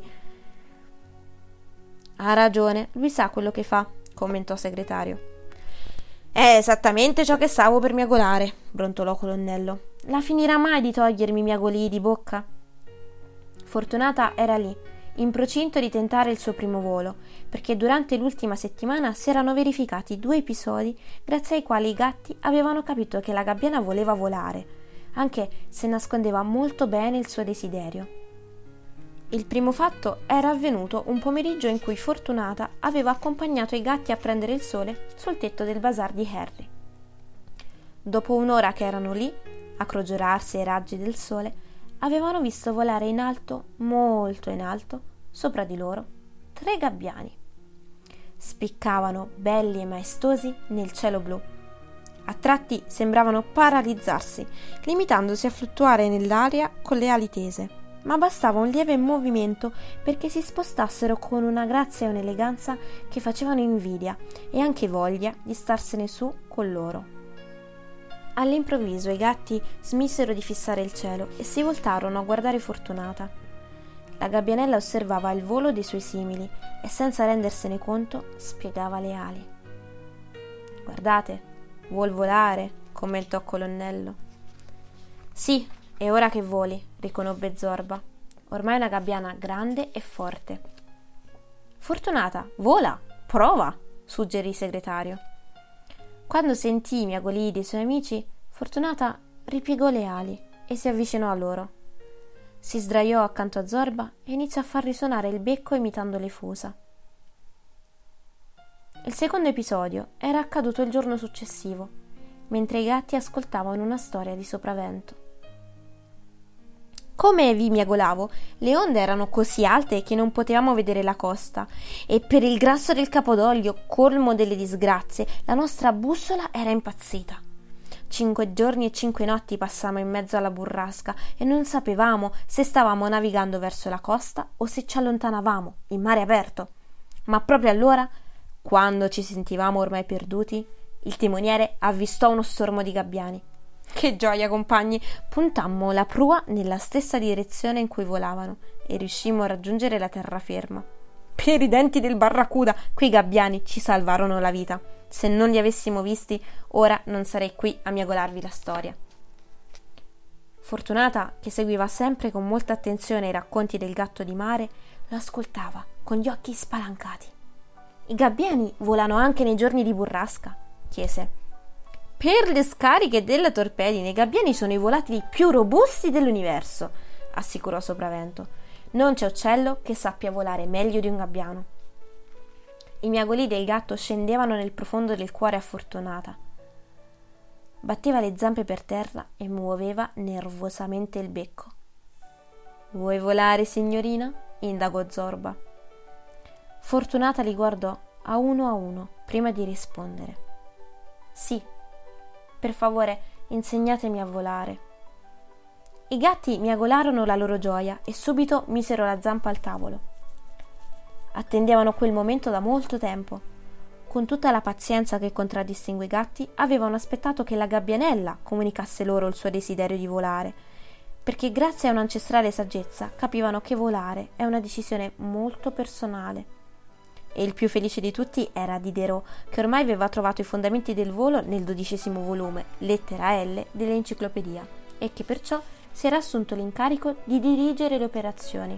Ha ragione, lui sa quello che fa, commentò Segretario. È esattamente ciò che stavo per miagolare, brontolò Colonnello. La finirà mai di togliermi i miagolii di bocca? Fortunata era lì, in procinto di tentare il suo primo volo, perché durante l'ultima settimana si erano verificati due episodi grazie ai quali i gatti avevano capito che la gabbiana voleva volare, anche se nascondeva molto bene il suo desiderio. Il primo fatto era avvenuto un pomeriggio in cui Fortunata aveva accompagnato i gatti a prendere il sole sul tetto del bazar di Harry. Dopo un'ora che erano lì, a crogiorarsi ai raggi del sole, avevano visto volare in alto, molto in alto, sopra di loro, tre gabbiani. Spiccavano, belli e maestosi, nel cielo blu. A tratti sembravano paralizzarsi, limitandosi a fluttuare nell'aria con le ali tese. Ma bastava un lieve movimento perché si spostassero con una grazia e un'eleganza che facevano invidia e anche voglia di starsene su con loro. All'improvviso i gatti smisero di fissare il cielo e si voltarono a guardare Fortunata. La gabbianella osservava il volo dei suoi simili e senza rendersene conto spiegava le ali. «Guardate, vuol volare», commentò Colonnello. «Sì, è ora che voli», riconobbe Zorba. Ormai è una gabbiana grande e forte. «Fortunata, vola, prova», suggerì Segretario. Quando sentì i miagolii dei suoi amici, Fortunata ripiegò le ali e si avvicinò a loro. Si sdraiò accanto a Zorba e iniziò a far risuonare il becco imitando le fusa. Il secondo episodio era accaduto il giorno successivo, mentre i gatti ascoltavano una storia di Sopravento. Come vi miagolavo, le onde erano così alte che non potevamo vedere la costa e per il grasso del Capodoglio, colmo delle disgrazie, la nostra bussola era impazzita. Cinque giorni e cinque notti passammo in mezzo alla burrasca e non sapevamo se stavamo navigando verso la costa o se ci allontanavamo in mare aperto. Ma proprio allora, quando ci sentivamo ormai perduti, il timoniere avvistò uno stormo di gabbiani. Che gioia, compagni! Puntammo la prua nella stessa direzione in cui volavano e riuscimmo a raggiungere la terraferma. Per i denti del barracuda, quei gabbiani ci salvarono la vita. Se non li avessimo visti, ora non sarei qui a miagolarvi la storia. Fortunata, che seguiva sempre con molta attenzione i racconti del gatto di mare, lo ascoltava con gli occhi spalancati. «I gabbiani volano anche nei giorni di burrasca?» chiese. «Per le scariche della torpedine i gabbiani sono i volatili più robusti dell'universo», assicurò Sopravento. «Non c'è uccello che sappia volare meglio di un gabbiano». I miagolii del gatto scendevano nel profondo del cuore a Fortunata. Batteva le zampe per terra e muoveva nervosamente il becco. «Vuoi volare, signorina?» indagò Zorba. Fortunata li guardò a uno a uno prima di rispondere. «Sì. Per favore, insegnatemi a volare». I gatti miagolarono la loro gioia e subito misero la zampa al tavolo. Attendevano quel momento da molto tempo. Con tutta la pazienza che contraddistingue i gatti, avevano aspettato che la gabbianella comunicasse loro il suo desiderio di volare, perché grazie a un'ancestrale saggezza capivano che volare è una decisione molto personale. E il più felice di tutti era Diderot, che ormai aveva trovato i fondamenti del volo nel dodicesimo volume, lettera L, dell'enciclopedia, e che perciò si era assunto l'incarico di dirigere le operazioni.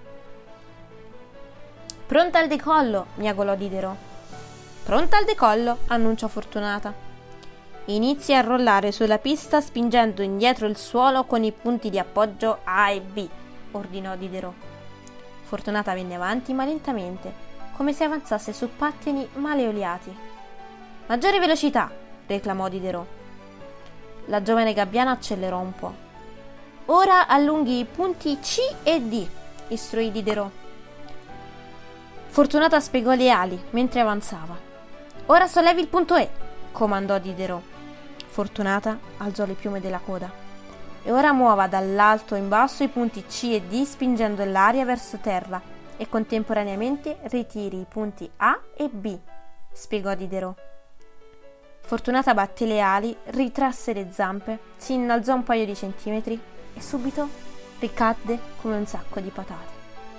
«Pronta al decollo!» miagolò Diderot. «Pronta al decollo!» annunciò Fortunata. «Inizi a rollare sulla pista spingendo indietro il suolo con i punti di appoggio A e B», ordinò Diderot. Fortunata venne avanti ma lentamente, come se avanzasse su pattini male oliati. «Maggiore velocità!» reclamò Diderot. La giovane gabbiana accelerò un po'. «Ora allunghi i punti C e D», istruì Diderot. Fortunata spiegò le ali mentre avanzava. «Ora sollevi il punto E», comandò Diderot. Fortunata alzò le piume della coda. e ora muova dall'alto in basso i punti C e D spingendo l'aria verso terra e contemporaneamente ritiri i punti A e B, spiegò Diderot. Fortunata batté le ali, ritrasse le zampe, si innalzò un paio di centimetri e subito ricadde come un sacco di patate.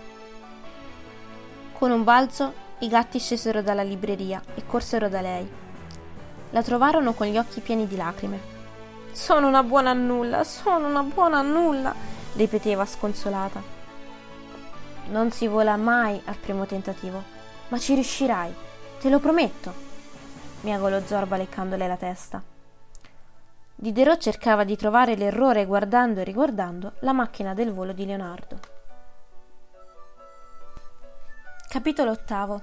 Con un balzo i gatti scesero dalla libreria e corsero da lei. La trovarono con gli occhi pieni di lacrime. «Sono una buona a nulla, sono una buona a nulla», ripeteva sconsolata. «Non si vola mai al primo tentativo, ma ci riuscirai, te lo prometto», miagolò Zorba leccandole la testa. Diderot cercava di trovare l'errore guardando e riguardando la macchina del volo di Leonardo. Capitolo ottavo.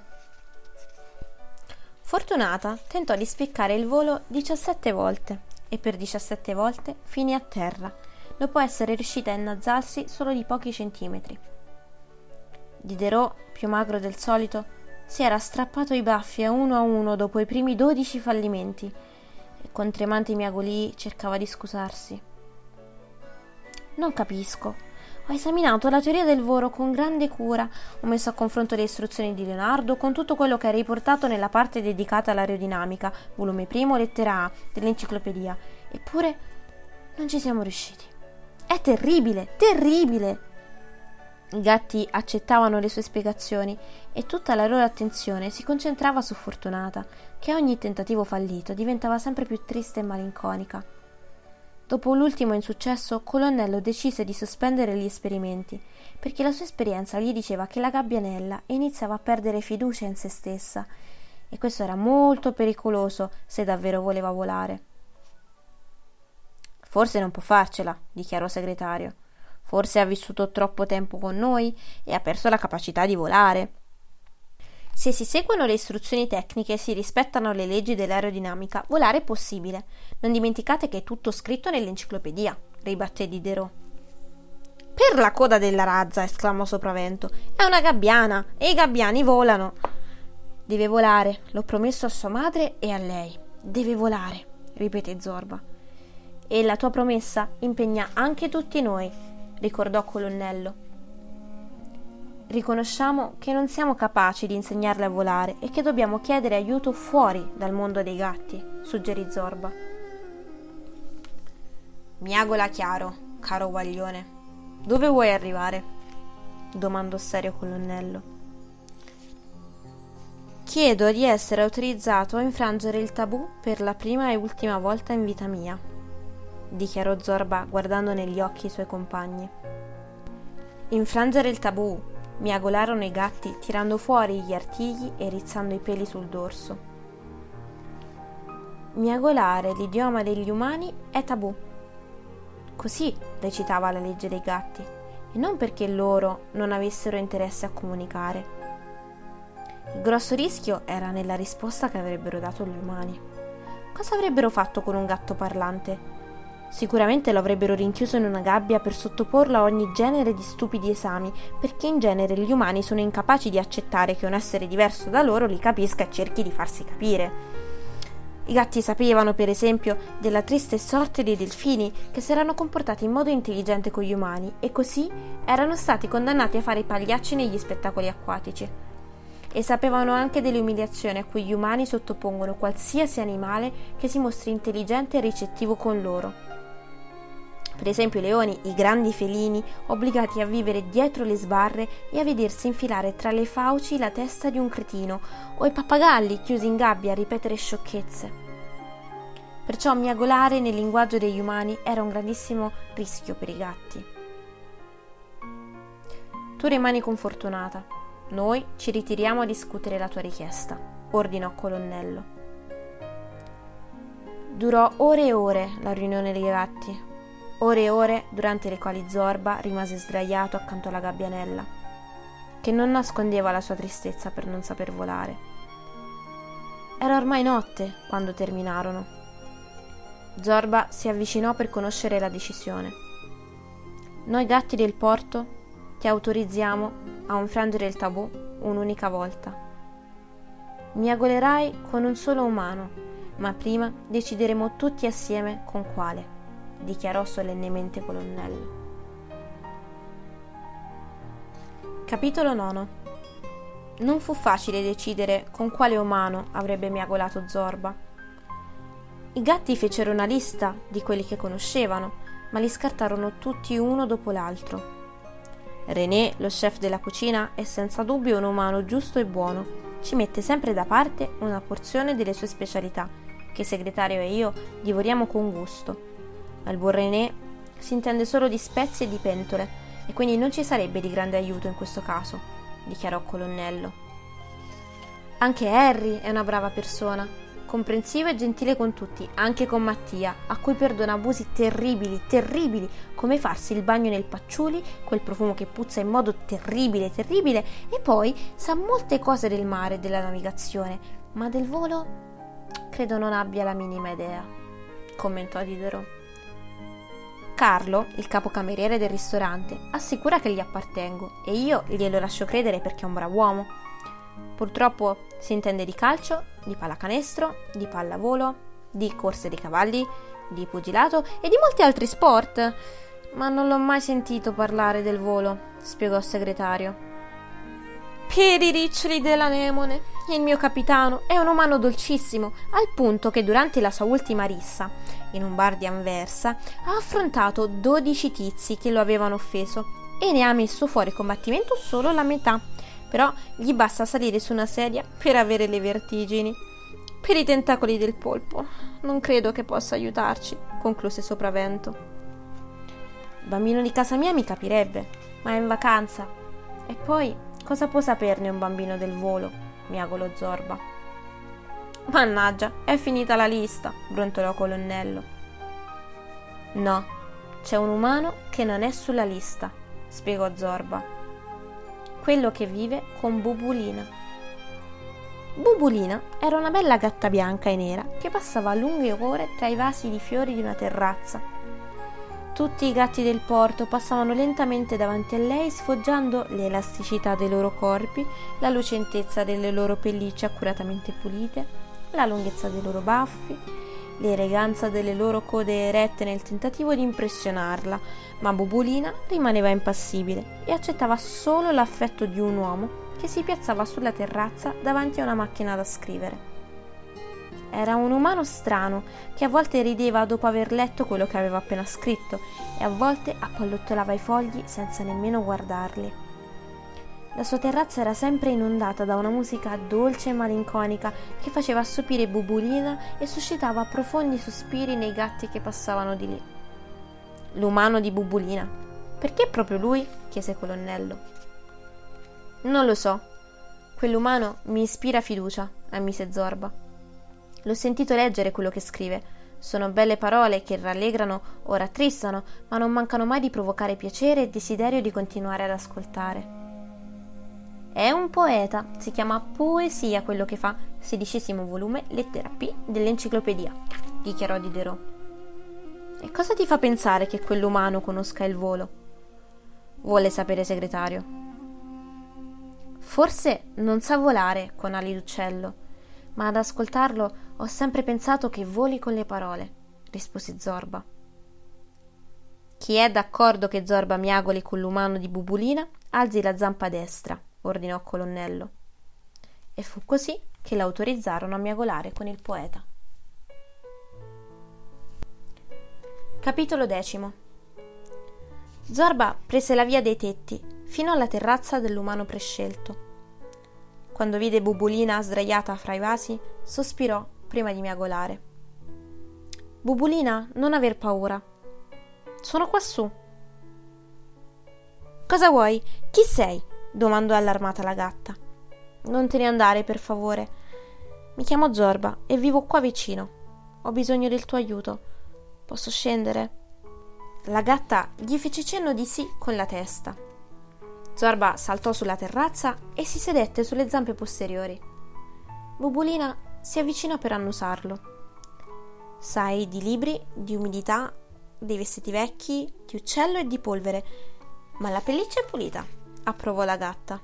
Fortunata tentò di spiccare il volo diciassette volte e per diciassette volte finì a terra, dopo essere riuscita a innalzarsi solo di pochi centimetri. Diderot, più magro del solito, si era strappato i baffi a uno a uno dopo i primi dodici fallimenti e con tremanti miagolii cercava di scusarsi. «Non capisco. Ho esaminato la teoria del volo con grande cura, ho messo a confronto le istruzioni di Leonardo con tutto quello che è riportato nella parte dedicata all'aerodinamica, volume primo, lettera A, dell'enciclopedia. Eppure non ci siamo riusciti. È terribile, terribile!» I gatti accettavano le sue spiegazioni e tutta la loro attenzione si concentrava su Fortunata, che a ogni tentativo fallito diventava sempre più triste e malinconica. Dopo l'ultimo insuccesso, Colonnello decise di sospendere gli esperimenti, perché la sua esperienza gli diceva che la gabbianella iniziava a perdere fiducia in se stessa, e questo era molto pericoloso se davvero voleva volare. «Forse non può farcela», dichiarò segretario. «Forse ha vissuto troppo tempo con noi e ha perso la capacità di volare». Se si seguono le istruzioni tecniche e si rispettano le leggi dell'aerodinamica, volare è possibile. Non dimenticate che è tutto scritto nell'enciclopedia, ribatté Diderot. «Per la coda della razza!» esclamò Sopravento. «È una gabbiana e i gabbiani volano!» «Deve volare, l'ho promesso a sua madre e a lei. Deve volare», ripeté Zorba. «E la tua promessa impegna anche tutti noi», ricordò Colonnello. «Riconosciamo che non siamo capaci di insegnarle a volare e che dobbiamo chiedere aiuto fuori dal mondo dei gatti», suggerì Zorba. «Miagola chiaro, caro guaglione. Dove vuoi arrivare?» domandò serio Colonnello. «Chiedo di essere autorizzato a infrangere il tabù per la prima e ultima volta in vita mia», dichiarò Zorba guardando negli occhi i suoi compagni. «Infrangere il tabù», miagolarono i gatti tirando fuori gli artigli e rizzando i peli sul dorso. «Miagolare l'idioma degli umani è tabù». Così recitava la legge dei gatti, e non perché loro non avessero interesse a comunicare. Il grosso rischio era nella risposta che avrebbero dato gli umani. Cosa avrebbero fatto con un gatto parlante? Sicuramente lo avrebbero rinchiuso in una gabbia per sottoporlo a ogni genere di stupidi esami, perché in genere gli umani sono incapaci di accettare che un essere diverso da loro li capisca e cerchi di farsi capire. I gatti sapevano, per esempio, della triste sorte dei delfini che si erano comportati in modo intelligente con gli umani e così erano stati condannati a fare i pagliacci negli spettacoli acquatici. E sapevano anche delle umiliazioni a cui gli umani sottopongono qualsiasi animale che si mostri intelligente e ricettivo con loro. Per esempio i leoni, i grandi felini, obbligati a vivere dietro le sbarre e a vedersi infilare tra le fauci la testa di un cretino, o i pappagalli chiusi in gabbia a ripetere sciocchezze. Perciò miagolare nel linguaggio degli umani era un grandissimo rischio per i gatti. «Turimani con Fortunata. Noi ci ritiriamo a discutere la tua richiesta», ordinò Colonnello. Durò ore e ore la riunione dei gatti. Ore e ore durante le quali Zorba rimase sdraiato accanto alla gabbianella, che non nascondeva la sua tristezza per non saper volare. Era ormai notte quando terminarono. Zorba si avvicinò per conoscere la decisione. «Noi gatti del porto ti autorizziamo a infrangere il tabù un'unica volta. Miagolerai con un solo umano, ma prima decideremo tutti assieme con quale». dichiarò solennemente Colonnello. Capitolo nono. Non fu facile decidere con quale umano avrebbe miagolato Zorba. I gatti fecero una lista di quelli che conoscevano, ma li scartarono tutti uno dopo l'altro. René, lo chef della cucina, è senza dubbio un umano giusto e buono. Ci mette sempre da parte una porzione delle sue specialità, che il segretario e io divoriamo con gusto. Ma il buon René si intende solo di spezie e di pentole, e quindi non ci sarebbe di grande aiuto in questo caso, dichiarò Colonnello. Anche Harry è una brava persona, comprensivo e gentile con tutti, anche con Mattia, a cui perdona abusi terribili, terribili, come farsi il bagno nel Pacciuli, quel profumo che puzza in modo terribile, terribile, e poi sa molte cose del mare e della navigazione, ma del volo credo non abbia la minima idea, commentò Diderot. Carlo, il capocameriere del ristorante, assicura che gli appartengo e io glielo lascio credere perché è un bravo uomo. Purtroppo si intende di calcio, di pallacanestro, di pallavolo, di corse di cavalli, di pugilato e di molti altri sport, ma non l'ho mai sentito parlare del volo, spiegò il segretario. Per i riccioli dell'anemone, il mio capitano è un umano dolcissimo, al punto che durante la sua ultima rissa, in un bar di Anversa, ha affrontato dodici tizi che lo avevano offeso e ne ha messo fuori combattimento solo la metà. Però gli basta salire su una sedia per avere le vertigini. Per i tentacoli del polpo, non credo che possa aiutarci, concluse Sopravento. Il bambino di casa mia mi capirebbe, ma è in vacanza. E poi, cosa può saperne un bambino del volo? Miagolò Zorba. Mannaggia, è finita la lista, brontolò Colonnello. No, c'è un umano che non è sulla lista, spiegò Zorba. Quello che vive con Bubulina. Bubulina era una bella gatta bianca e nera che passava lunghe ore tra i vasi di fiori di una terrazza. Tutti i gatti del porto passavano lentamente davanti a lei, sfoggiando l'elasticità dei loro corpi, la lucentezza delle loro pellicce accuratamente pulite, la lunghezza dei loro baffi, l'eleganza delle loro code erette nel tentativo di impressionarla, ma Bubulina rimaneva impassibile e accettava solo l'affetto di un uomo che si piazzava sulla terrazza davanti a una macchina da scrivere. Era un umano strano che a volte rideva dopo aver letto quello che aveva appena scritto e a volte appallottolava i fogli senza nemmeno guardarli. La sua terrazza era sempre inondata da una musica dolce e malinconica che faceva assopire Bubulina e suscitava profondi sospiri nei gatti che passavano di lì. L'umano di Bubulina. Perché proprio lui? Chiese Colonnello. Non lo so. Quell'umano mi ispira fiducia, ammise Zorba. L'ho sentito leggere quello che scrive. Sono belle parole che rallegrano o rattristano, ma non mancano mai di provocare piacere e desiderio di continuare ad ascoltare. È un poeta, si chiama Poesia quello che fa, sedicesimo volume, lettera P dell'enciclopedia, dichiarò Diderot. E cosa ti fa pensare che quell'umano conosca il volo? Vuole sapere, segretario. Forse non sa volare con ali d'uccello, ma ad ascoltarlo ho sempre pensato che voli con le parole, rispose Zorba. Chi è d'accordo che Zorba miagoli con l'umano di Bubulina, alzi la zampa destra, ordinò Colonnello. E fu così che l'autorizzarono a miagolare con il poeta. Capitolo decimo. Zorba prese la via dei tetti fino alla terrazza dell'umano prescelto. Quando vide Bubulina sdraiata fra i vasi, sospirò prima di miagolare. Bubulina, non aver paura. Sono quassù. Cosa vuoi? Chi sei? Domandò allarmata la gatta. Non te ne andare, per favore. Mi chiamo Zorba e vivo qua vicino. Ho bisogno del tuo aiuto. Posso scendere? La gatta gli fece cenno di sì con la testa. Zorba saltò sulla terrazza e si sedette sulle zampe posteriori. Bubulina si avvicinò per annusarlo. Sai di libri, di umidità, dei vestiti vecchi, di uccello e di polvere, ma la pelliccia è pulita, approvò la gatta.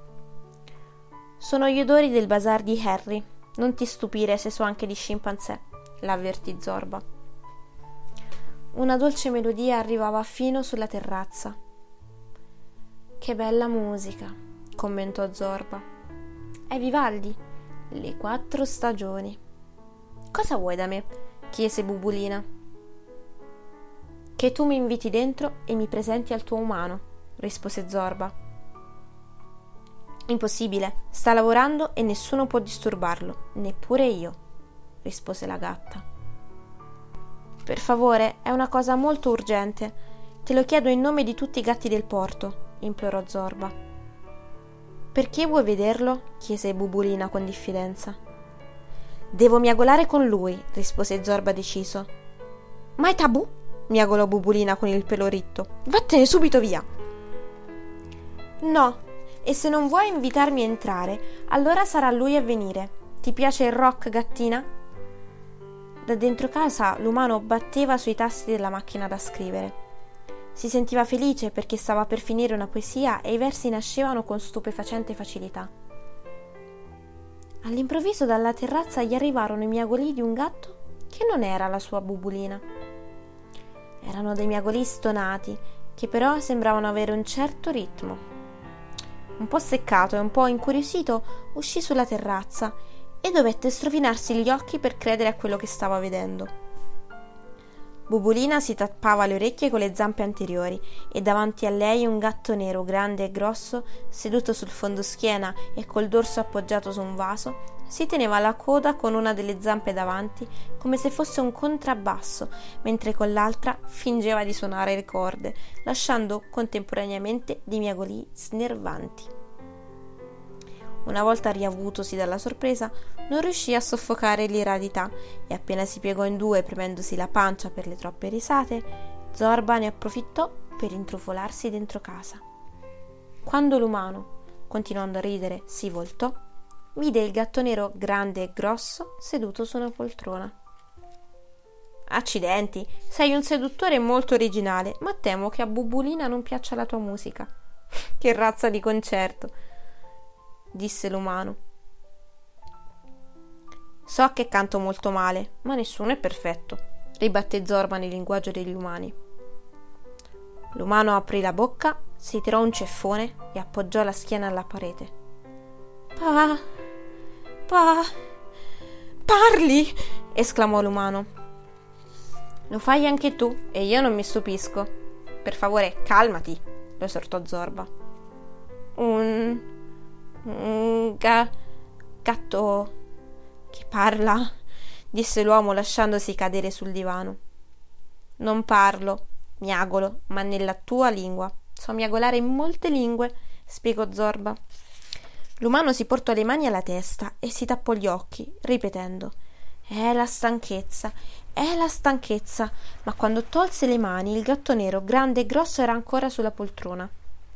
Sono gli odori del bazar di Harry. Non ti stupire se so anche di scimpanzé, l'avvertì Zorba. Una dolce melodia arrivava fino sulla terrazza. «Che bella musica», commentò Zorba. «È Vivaldi, Le quattro stagioni». «Cosa vuoi da me?» chiese Bubulina. «Che tu mi inviti dentro e mi presenti al tuo umano», rispose Zorba. «Impossibile, sta lavorando e nessuno può disturbarlo, neppure io», rispose la gatta. «Per favore, è una cosa molto urgente. Te lo chiedo in nome di tutti i gatti del porto», implorò Zorba. «Perché vuoi vederlo?» chiese Bubulina con diffidenza. «Devo miagolare con lui», rispose Zorba deciso. «Ma è tabù?» miagolò Bubulina con il pelo ritto. «Vattene subito via!» «No, e se non vuoi invitarmi a entrare, allora sarà lui a venire. Ti piace il rock, gattina?» Da dentro casa l'umano batteva sui tasti della macchina da scrivere. Si sentiva felice perché stava per finire una poesia e i versi nascevano con stupefacente facilità. All'improvviso dalla terrazza gli arrivarono i miagolii di un gatto che non era la sua Bubulina. Erano dei miagolii stonati, che però sembravano avere un certo ritmo. Un po' seccato e un po' incuriosito, uscì sulla terrazza e dovette strofinarsi gli occhi per credere a quello che stava vedendo. Bubulina si tappava le orecchie con le zampe anteriori e davanti a lei un gatto nero grande e grosso, seduto sul fondoschiena e col dorso appoggiato su un vaso, si teneva la coda con una delle zampe davanti come se fosse un contrabbasso, mentre con l'altra fingeva di suonare le corde, lasciando contemporaneamente dei miagolii snervanti. Una volta riavutosi dalla sorpresa, non riuscì a soffocare l'iradità e appena si piegò in due premendosi la pancia per le troppe risate, Zorba ne approfittò per intrufolarsi dentro casa. Quando l'umano, continuando a ridere, si voltò, vide il gatto nero grande e grosso seduto su una poltrona. «Accidenti, sei un seduttore molto originale, ma temo che a Bubulina non piaccia la tua musica». «Che razza di concerto!» disse l'umano. «So che canto molto male, ma nessuno è perfetto», ribatté Zorba nel linguaggio degli umani. L'umano aprì la bocca, si tirò un ceffone e appoggiò la schiena alla parete. «Pa, pa, parli!» esclamò l'umano. «Lo fai anche tu e io non mi stupisco. Per favore, calmati», lo esortò Zorba. Un... un ga... gatto che parla», disse l'uomo lasciandosi cadere sul divano. «Non parlo, miagolo, ma nella tua lingua. So miagolare in molte lingue», spiegò Zorba. L'umano si portò le mani alla testa e si tappò gli occhi, ripetendo: «È la stanchezza, è la stanchezza», ma quando tolse le mani il gatto nero, grande e grosso, era ancora sulla poltrona.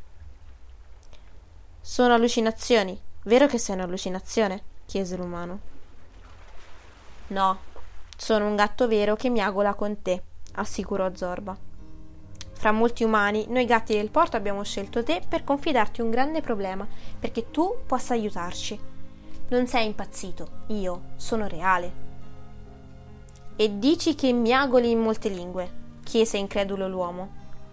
«Sono allucinazioni, vero che sei un'allucinazione?» chiese l'umano. «No, sono un gatto vero che miagola con te», assicurò Zorba. «Fra molti umani, noi gatti del porto abbiamo scelto te per confidarti un grande problema, perché tu possa aiutarci. Non sei impazzito, io sono reale». «E dici che miagoli in molte lingue?» chiese incredulo l'uomo.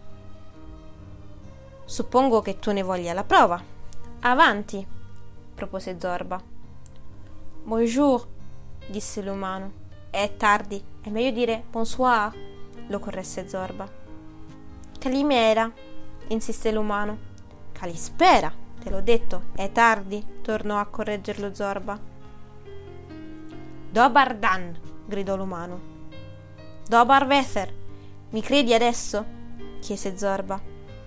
«Suppongo che tu ne voglia la prova. Avanti», propose Zorba. «Bonjour», disse l'umano. «È tardi, è meglio dire bonsoir», lo corresse Zorba. «Calimera», insiste l'umano. «Calispera, te l'ho detto, è tardi», tornò a correggerlo Zorba. «Dobar dan», gridò l'umano. «Dobar veser, mi credi adesso?» chiese Zorba.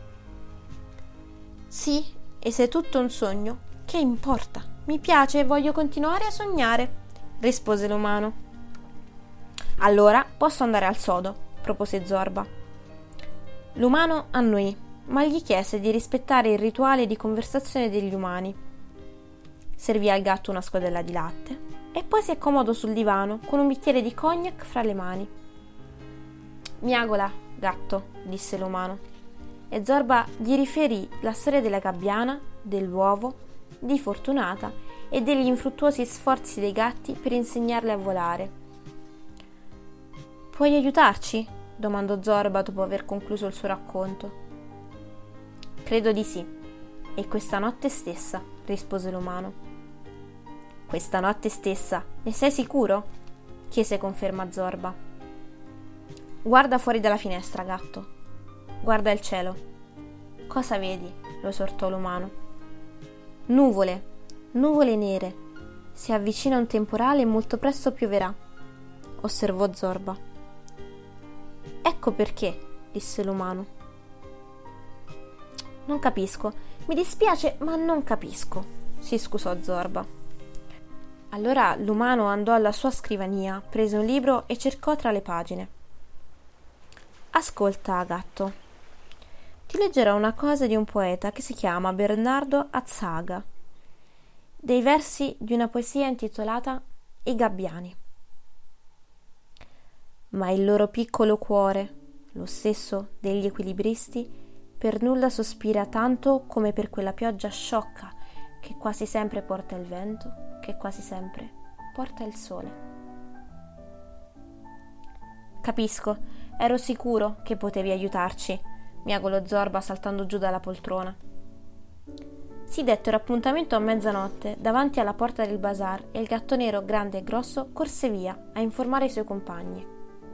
«Sì, e se è tutto un sogno, che importa? Mi piace e voglio continuare a sognare», rispose l'umano. «Allora posso andare al sodo», propose Zorba. L'umano annuì, ma gli chiese di rispettare il rituale di conversazione degli umani. Servì al gatto una scodella di latte e poi si accomodò sul divano con un bicchiere di cognac fra le mani. «Miagola, gatto», disse l'umano, e Zorba gli riferì la storia della gabbiana, dell'uovo, di Fortunata e degli infruttuosi sforzi dei gatti per insegnarle a volare. «Puoi aiutarci?» domandò Zorba dopo aver concluso il suo racconto. Credo di sì. E questa notte stessa, rispose l'umano. Questa notte stessa, ne sei sicuro? Chiese conferma Zorba. Guarda fuori dalla finestra, gatto. Guarda il cielo. Cosa vedi? Lo esortò l'umano. Nuvole, nuvole nere. Si avvicina un temporale e molto presto pioverà, osservò Zorba. Ecco perché, disse l'umano. Non capisco. Mi dispiace, ma non capisco, si scusò Zorba. Allora l'umano andò alla sua scrivania, prese un libro e cercò tra le pagine. Ascolta, gatto. Ti leggerò una cosa di un poeta che si chiama Bernardo Azzaga, dei versi di una poesia intitolata I gabbiani. Ma il loro piccolo cuore, lo stesso degli equilibristi, per nulla sospira tanto come per quella pioggia sciocca che quasi sempre porta il vento, che quasi sempre porta il sole. Capisco, ero sicuro che potevi aiutarci, miagolò Zorba saltando giù dalla poltrona. Si dettero appuntamento a mezzanotte davanti alla porta del bazar e il gatto nero grande e grosso corse via a informare i suoi compagni.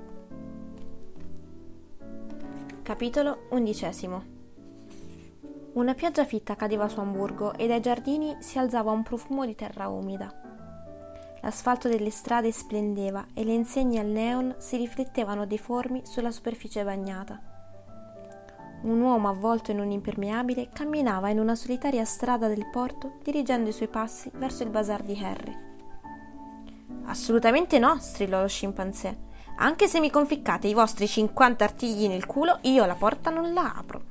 Capitolo undicesimo. Una pioggia fitta cadeva su Amburgo e dai giardini si alzava un profumo di terra umida. L'asfalto delle strade splendeva e le insegne al neon si riflettevano deformi sulla superficie bagnata. Un uomo avvolto in un impermeabile camminava in una solitaria strada del porto dirigendo i suoi passi verso il bazar di Harry. Assolutamente no, strillò lo scimpanzé. Anche se mi conficcate i vostri cinquanta artigli nel culo, io la porta non la apro.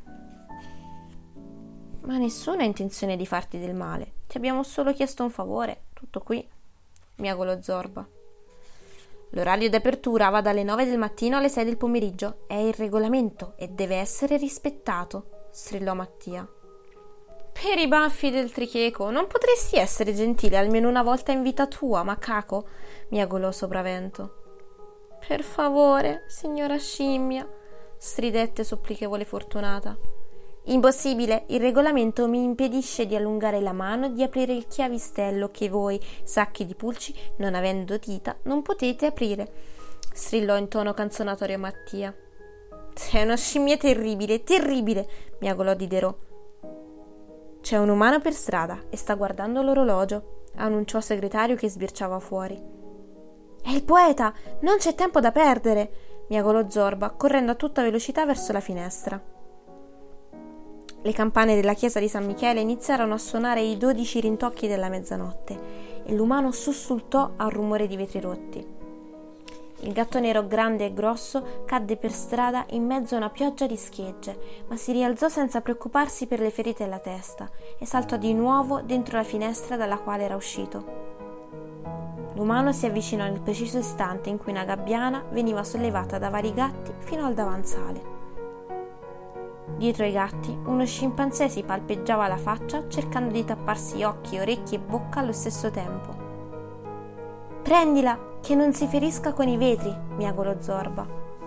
Ma nessuno ha intenzione di farti del male. Ti abbiamo solo chiesto un favore. Tutto qui, miagolò Zorba. L'orario d'apertura va dalle nove del mattino alle sei del pomeriggio. È il regolamento e deve essere rispettato, strillò Mattia. Per i baffi del tricheco, non potresti essere gentile almeno una volta in vita tua, macaco? Miagolò Sopravento. Per favore, signora scimmia, stridette supplichevole Fortunata. Impossibile, il regolamento mi impedisce di allungare la mano e di aprire il chiavistello che voi, sacchi di pulci, non avendo dita, non potete aprire, strillò in tono canzonatorio Mattia. Sei una scimmia terribile, terribile, miagolò Diderot. C'è un umano per strada e sta guardando l'orologio, annunciò il segretario che sbirciava fuori. È il poeta, non c'è tempo da perdere, miagolò Zorba, correndo a tutta velocità verso la finestra. Le campane della chiesa di San Michele iniziarono a suonare i dodici rintocchi della mezzanotte e l'umano sussultò al rumore di vetri rotti. Il gatto nero grande e grosso cadde per strada in mezzo a una pioggia di schegge, ma si rialzò senza preoccuparsi per le ferite alla testa e saltò di nuovo dentro la finestra dalla quale era uscito. L'umano si avvicinò nel preciso istante in cui una gabbiana veniva sollevata da vari gatti fino al davanzale. Dietro ai gatti, uno scimpanzé si palpeggiava la faccia cercando di tapparsi occhi, orecchie e bocca allo stesso tempo. Prendila, che non si ferisca con i vetri, miagolò Zorba.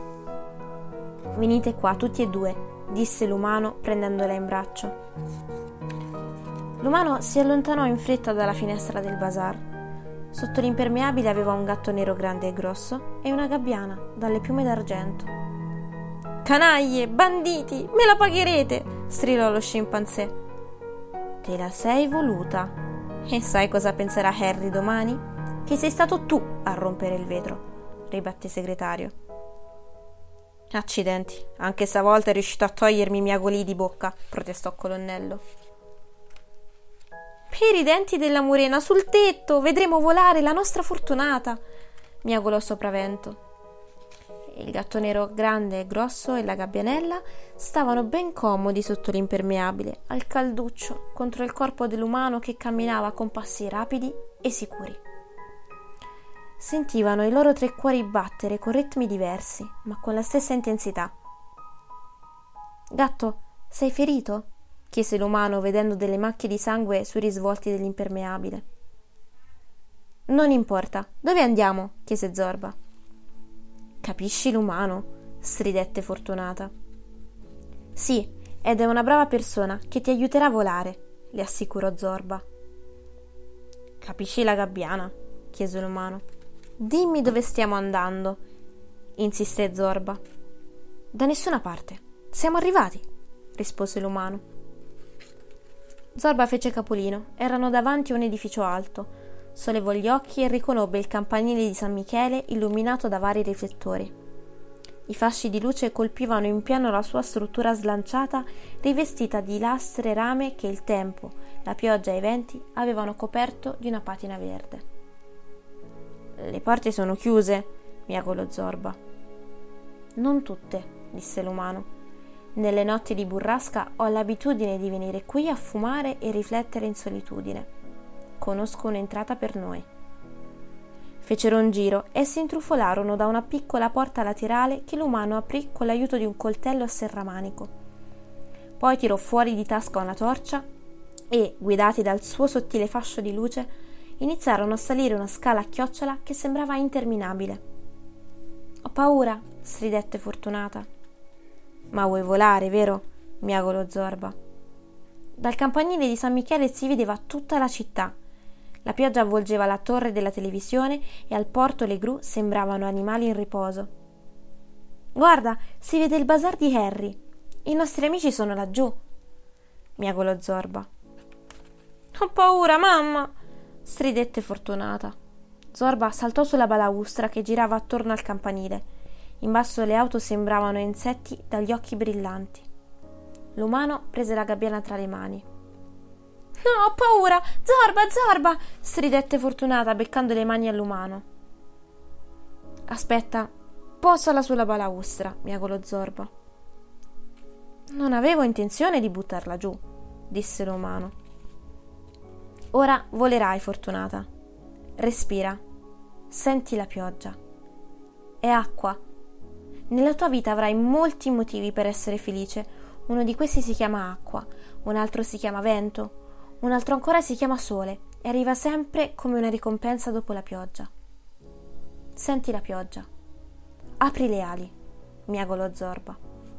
Venite qua, tutti e due, disse l'umano prendendola in braccio. L'umano si allontanò in fretta dalla finestra del bazar. Sotto l'impermeabile aveva un gatto nero grande e grosso e una gabbiana dalle piume d'argento. Canaglie, banditi, me la pagherete, strillò lo scimpanzé. Te la sei voluta. E sai cosa penserà Harry domani? Che sei stato tu a rompere il vetro, ribatté il segretario. Accidenti, anche stavolta è riuscito a togliermi i miagoli di bocca, protestò Colonnello. Per i denti della murena sul tetto, vedremo volare la nostra Fortunata, miagolò Sopravento. Il gatto nero grande e grosso e la gabbianella stavano ben comodi sotto l'impermeabile, al calduccio, contro il corpo dell'umano che camminava con passi rapidi e sicuri. Sentivano i loro tre cuori battere con ritmi diversi, ma con la stessa intensità. Gatto, sei ferito? Chiese l'umano vedendo delle macchie di sangue sui risvolti dell'impermeabile. Non importa. Dove andiamo? Chiese Zorba. Capisci l'umano? stridette Fortunata. Sì, ed è una brava persona che ti aiuterà a volare, le assicurò Zorba. Capisci la gabbiana? Chiese l'umano. Dimmi dove stiamo andando, insisté Zorba. Da nessuna parte. Siamo arrivati, rispose l'umano. Zorba fece capolino. Erano davanti a un edificio alto. Sollevò gli occhi e riconobbe il campanile di San Michele illuminato da vari riflettori. I fasci di luce colpivano in pieno la sua struttura slanciata, rivestita di lastre e rame che il tempo, la pioggia e i venti avevano coperto di una patina verde. Le porte sono chiuse, miagolò Zorba. Non tutte, disse l'umano. Nelle notti di burrasca ho l'abitudine di venire qui a fumare e riflettere in solitudine. Conosco un'entrata per noi. Fecero un giro e si intrufolarono da una piccola porta laterale che l'umano aprì con l'aiuto di un coltello a serramanico. Poi tirò fuori di tasca una torcia e, guidati dal suo sottile fascio di luce, iniziarono a salire una scala a chiocciola che sembrava interminabile. Ho paura, stridette Fortunata. Ma vuoi volare, vero? Miagolò Zorba. Dal campanile di San Michele si vedeva tutta la città. La pioggia avvolgeva la torre della televisione e al porto le gru sembravano animali in riposo. Guarda, si vede il bazar di Harry. I nostri amici sono laggiù, miagolò Zorba. Ho paura, mamma, stridette Fortunata. Zorba saltò sulla balaustra che girava attorno al campanile. In basso le auto sembravano insetti dagli occhi brillanti. L'umano prese la gabbiana tra le mani. No, ho paura! Zorba, Zorba! Stridette Fortunata, beccando le mani all'umano. Aspetta, posala sulla balaustra, miagolò Zorba. Non avevo intenzione di buttarla giù, disse l'umano. Ora volerai, Fortunata. Respira. Senti la pioggia. È acqua. Nella tua vita avrai molti motivi per essere felice. Uno di questi si chiama acqua, un altro si chiama vento, un altro ancora si chiama sole e arriva sempre come una ricompensa dopo la pioggia. Senti la pioggia. Apri le ali, miagolò Zorba.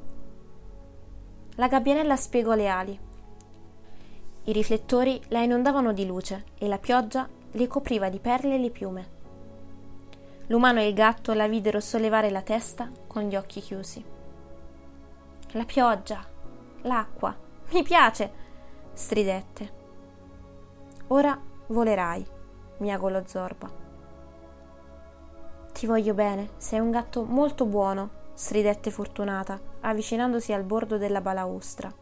La gabbianella spiegò le ali. I riflettori la inondavano di luce e la pioggia le copriva di perle le piume. L'umano e il gatto la videro sollevare la testa con gli occhi chiusi. La pioggia, l'acqua, mi piace, stridette. Ora volerai, miagolò Zorba. Ti voglio bene, sei un gatto molto buono, stridette Fortunata, avvicinandosi al bordo della balaustra.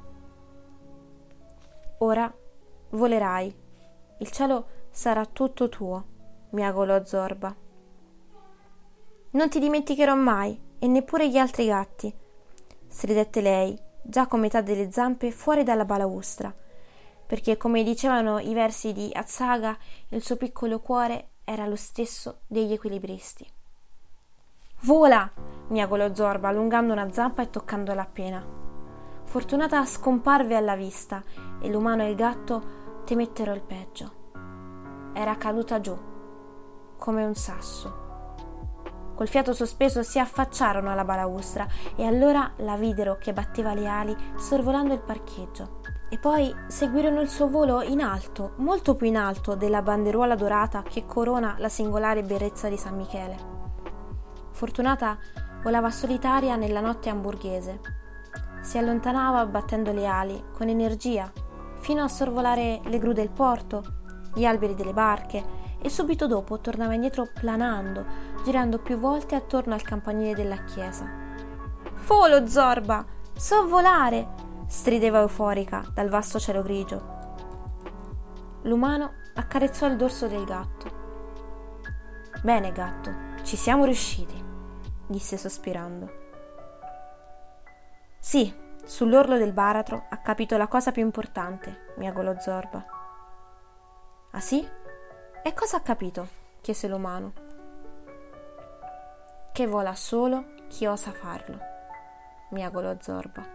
Ora volerai, il cielo sarà tutto tuo, miagolò Zorba. Non ti dimenticherò mai, e neppure gli altri gatti, stridette lei, già con metà delle zampe fuori dalla balaustra, perché, come dicevano i versi di Azzaga, il suo piccolo cuore era lo stesso degli equilibristi. Vola! miagolò Zorba, allungando una zampa e toccandola appena. Fortunata scomparve alla vista e l'umano e il gatto temettero il peggio. Era caduta giù, come un sasso. Col fiato sospeso si affacciarono alla balaustra e allora la videro che batteva le ali sorvolando il parcheggio. E poi seguirono il suo volo in alto, molto più in alto della banderuola dorata che corona la singolare bellezza di San Michele. Fortunata volava solitaria nella notte hamburghese. Si allontanava battendo le ali con energia fino a sorvolare le gru del porto, gli alberi delle barche e subito dopo tornava indietro planando, girando più volte attorno al campanile della chiesa. Volo, Zorba! So volare! Strideva euforica dal vasto cielo grigio. L'umano accarezzò il dorso del gatto. Bene, gatto, ci siamo riusciti, disse sospirando. Sì, sull'orlo del baratro ha capito la cosa più importante, miagolò Zorba. Ah sì? E cosa ha capito? Chiese l'umano. Che vola solo chi osa farlo, miagolò Zorba.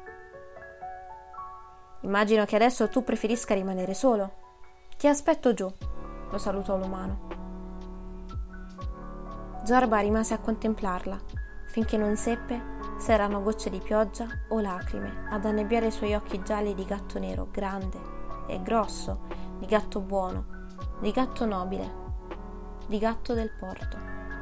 Immagino che adesso tu preferisca rimanere solo. Ti aspetto giù, lo salutò l'umano. Zorba rimase a contemplarla finché non seppe se erano gocce di pioggia o lacrime ad annebbiare i suoi occhi gialli di gatto nero, grande e grosso, di gatto buono, di gatto nobile, di gatto del porto.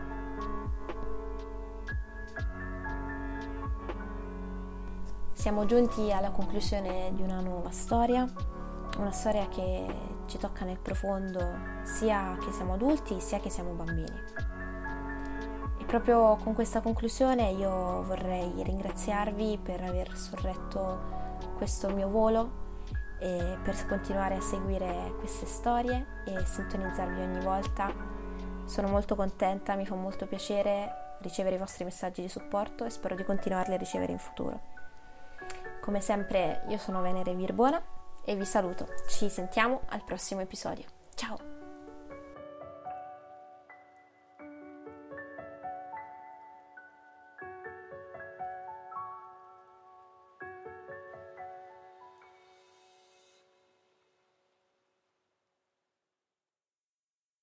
Siamo giunti alla conclusione di una nuova storia, una storia che ci tocca nel profondo sia che siamo adulti sia che siamo bambini. E proprio con questa conclusione io vorrei ringraziarvi per aver sorretto questo mio volo e per continuare a seguire queste storie e sintonizzarvi ogni volta. Sono molto contenta, mi fa molto piacere ricevere i vostri messaggi di supporto e spero di continuarli a ricevere in futuro. Come sempre io sono Venere Birbona e vi saluto, ci sentiamo al prossimo episodio. Ciao!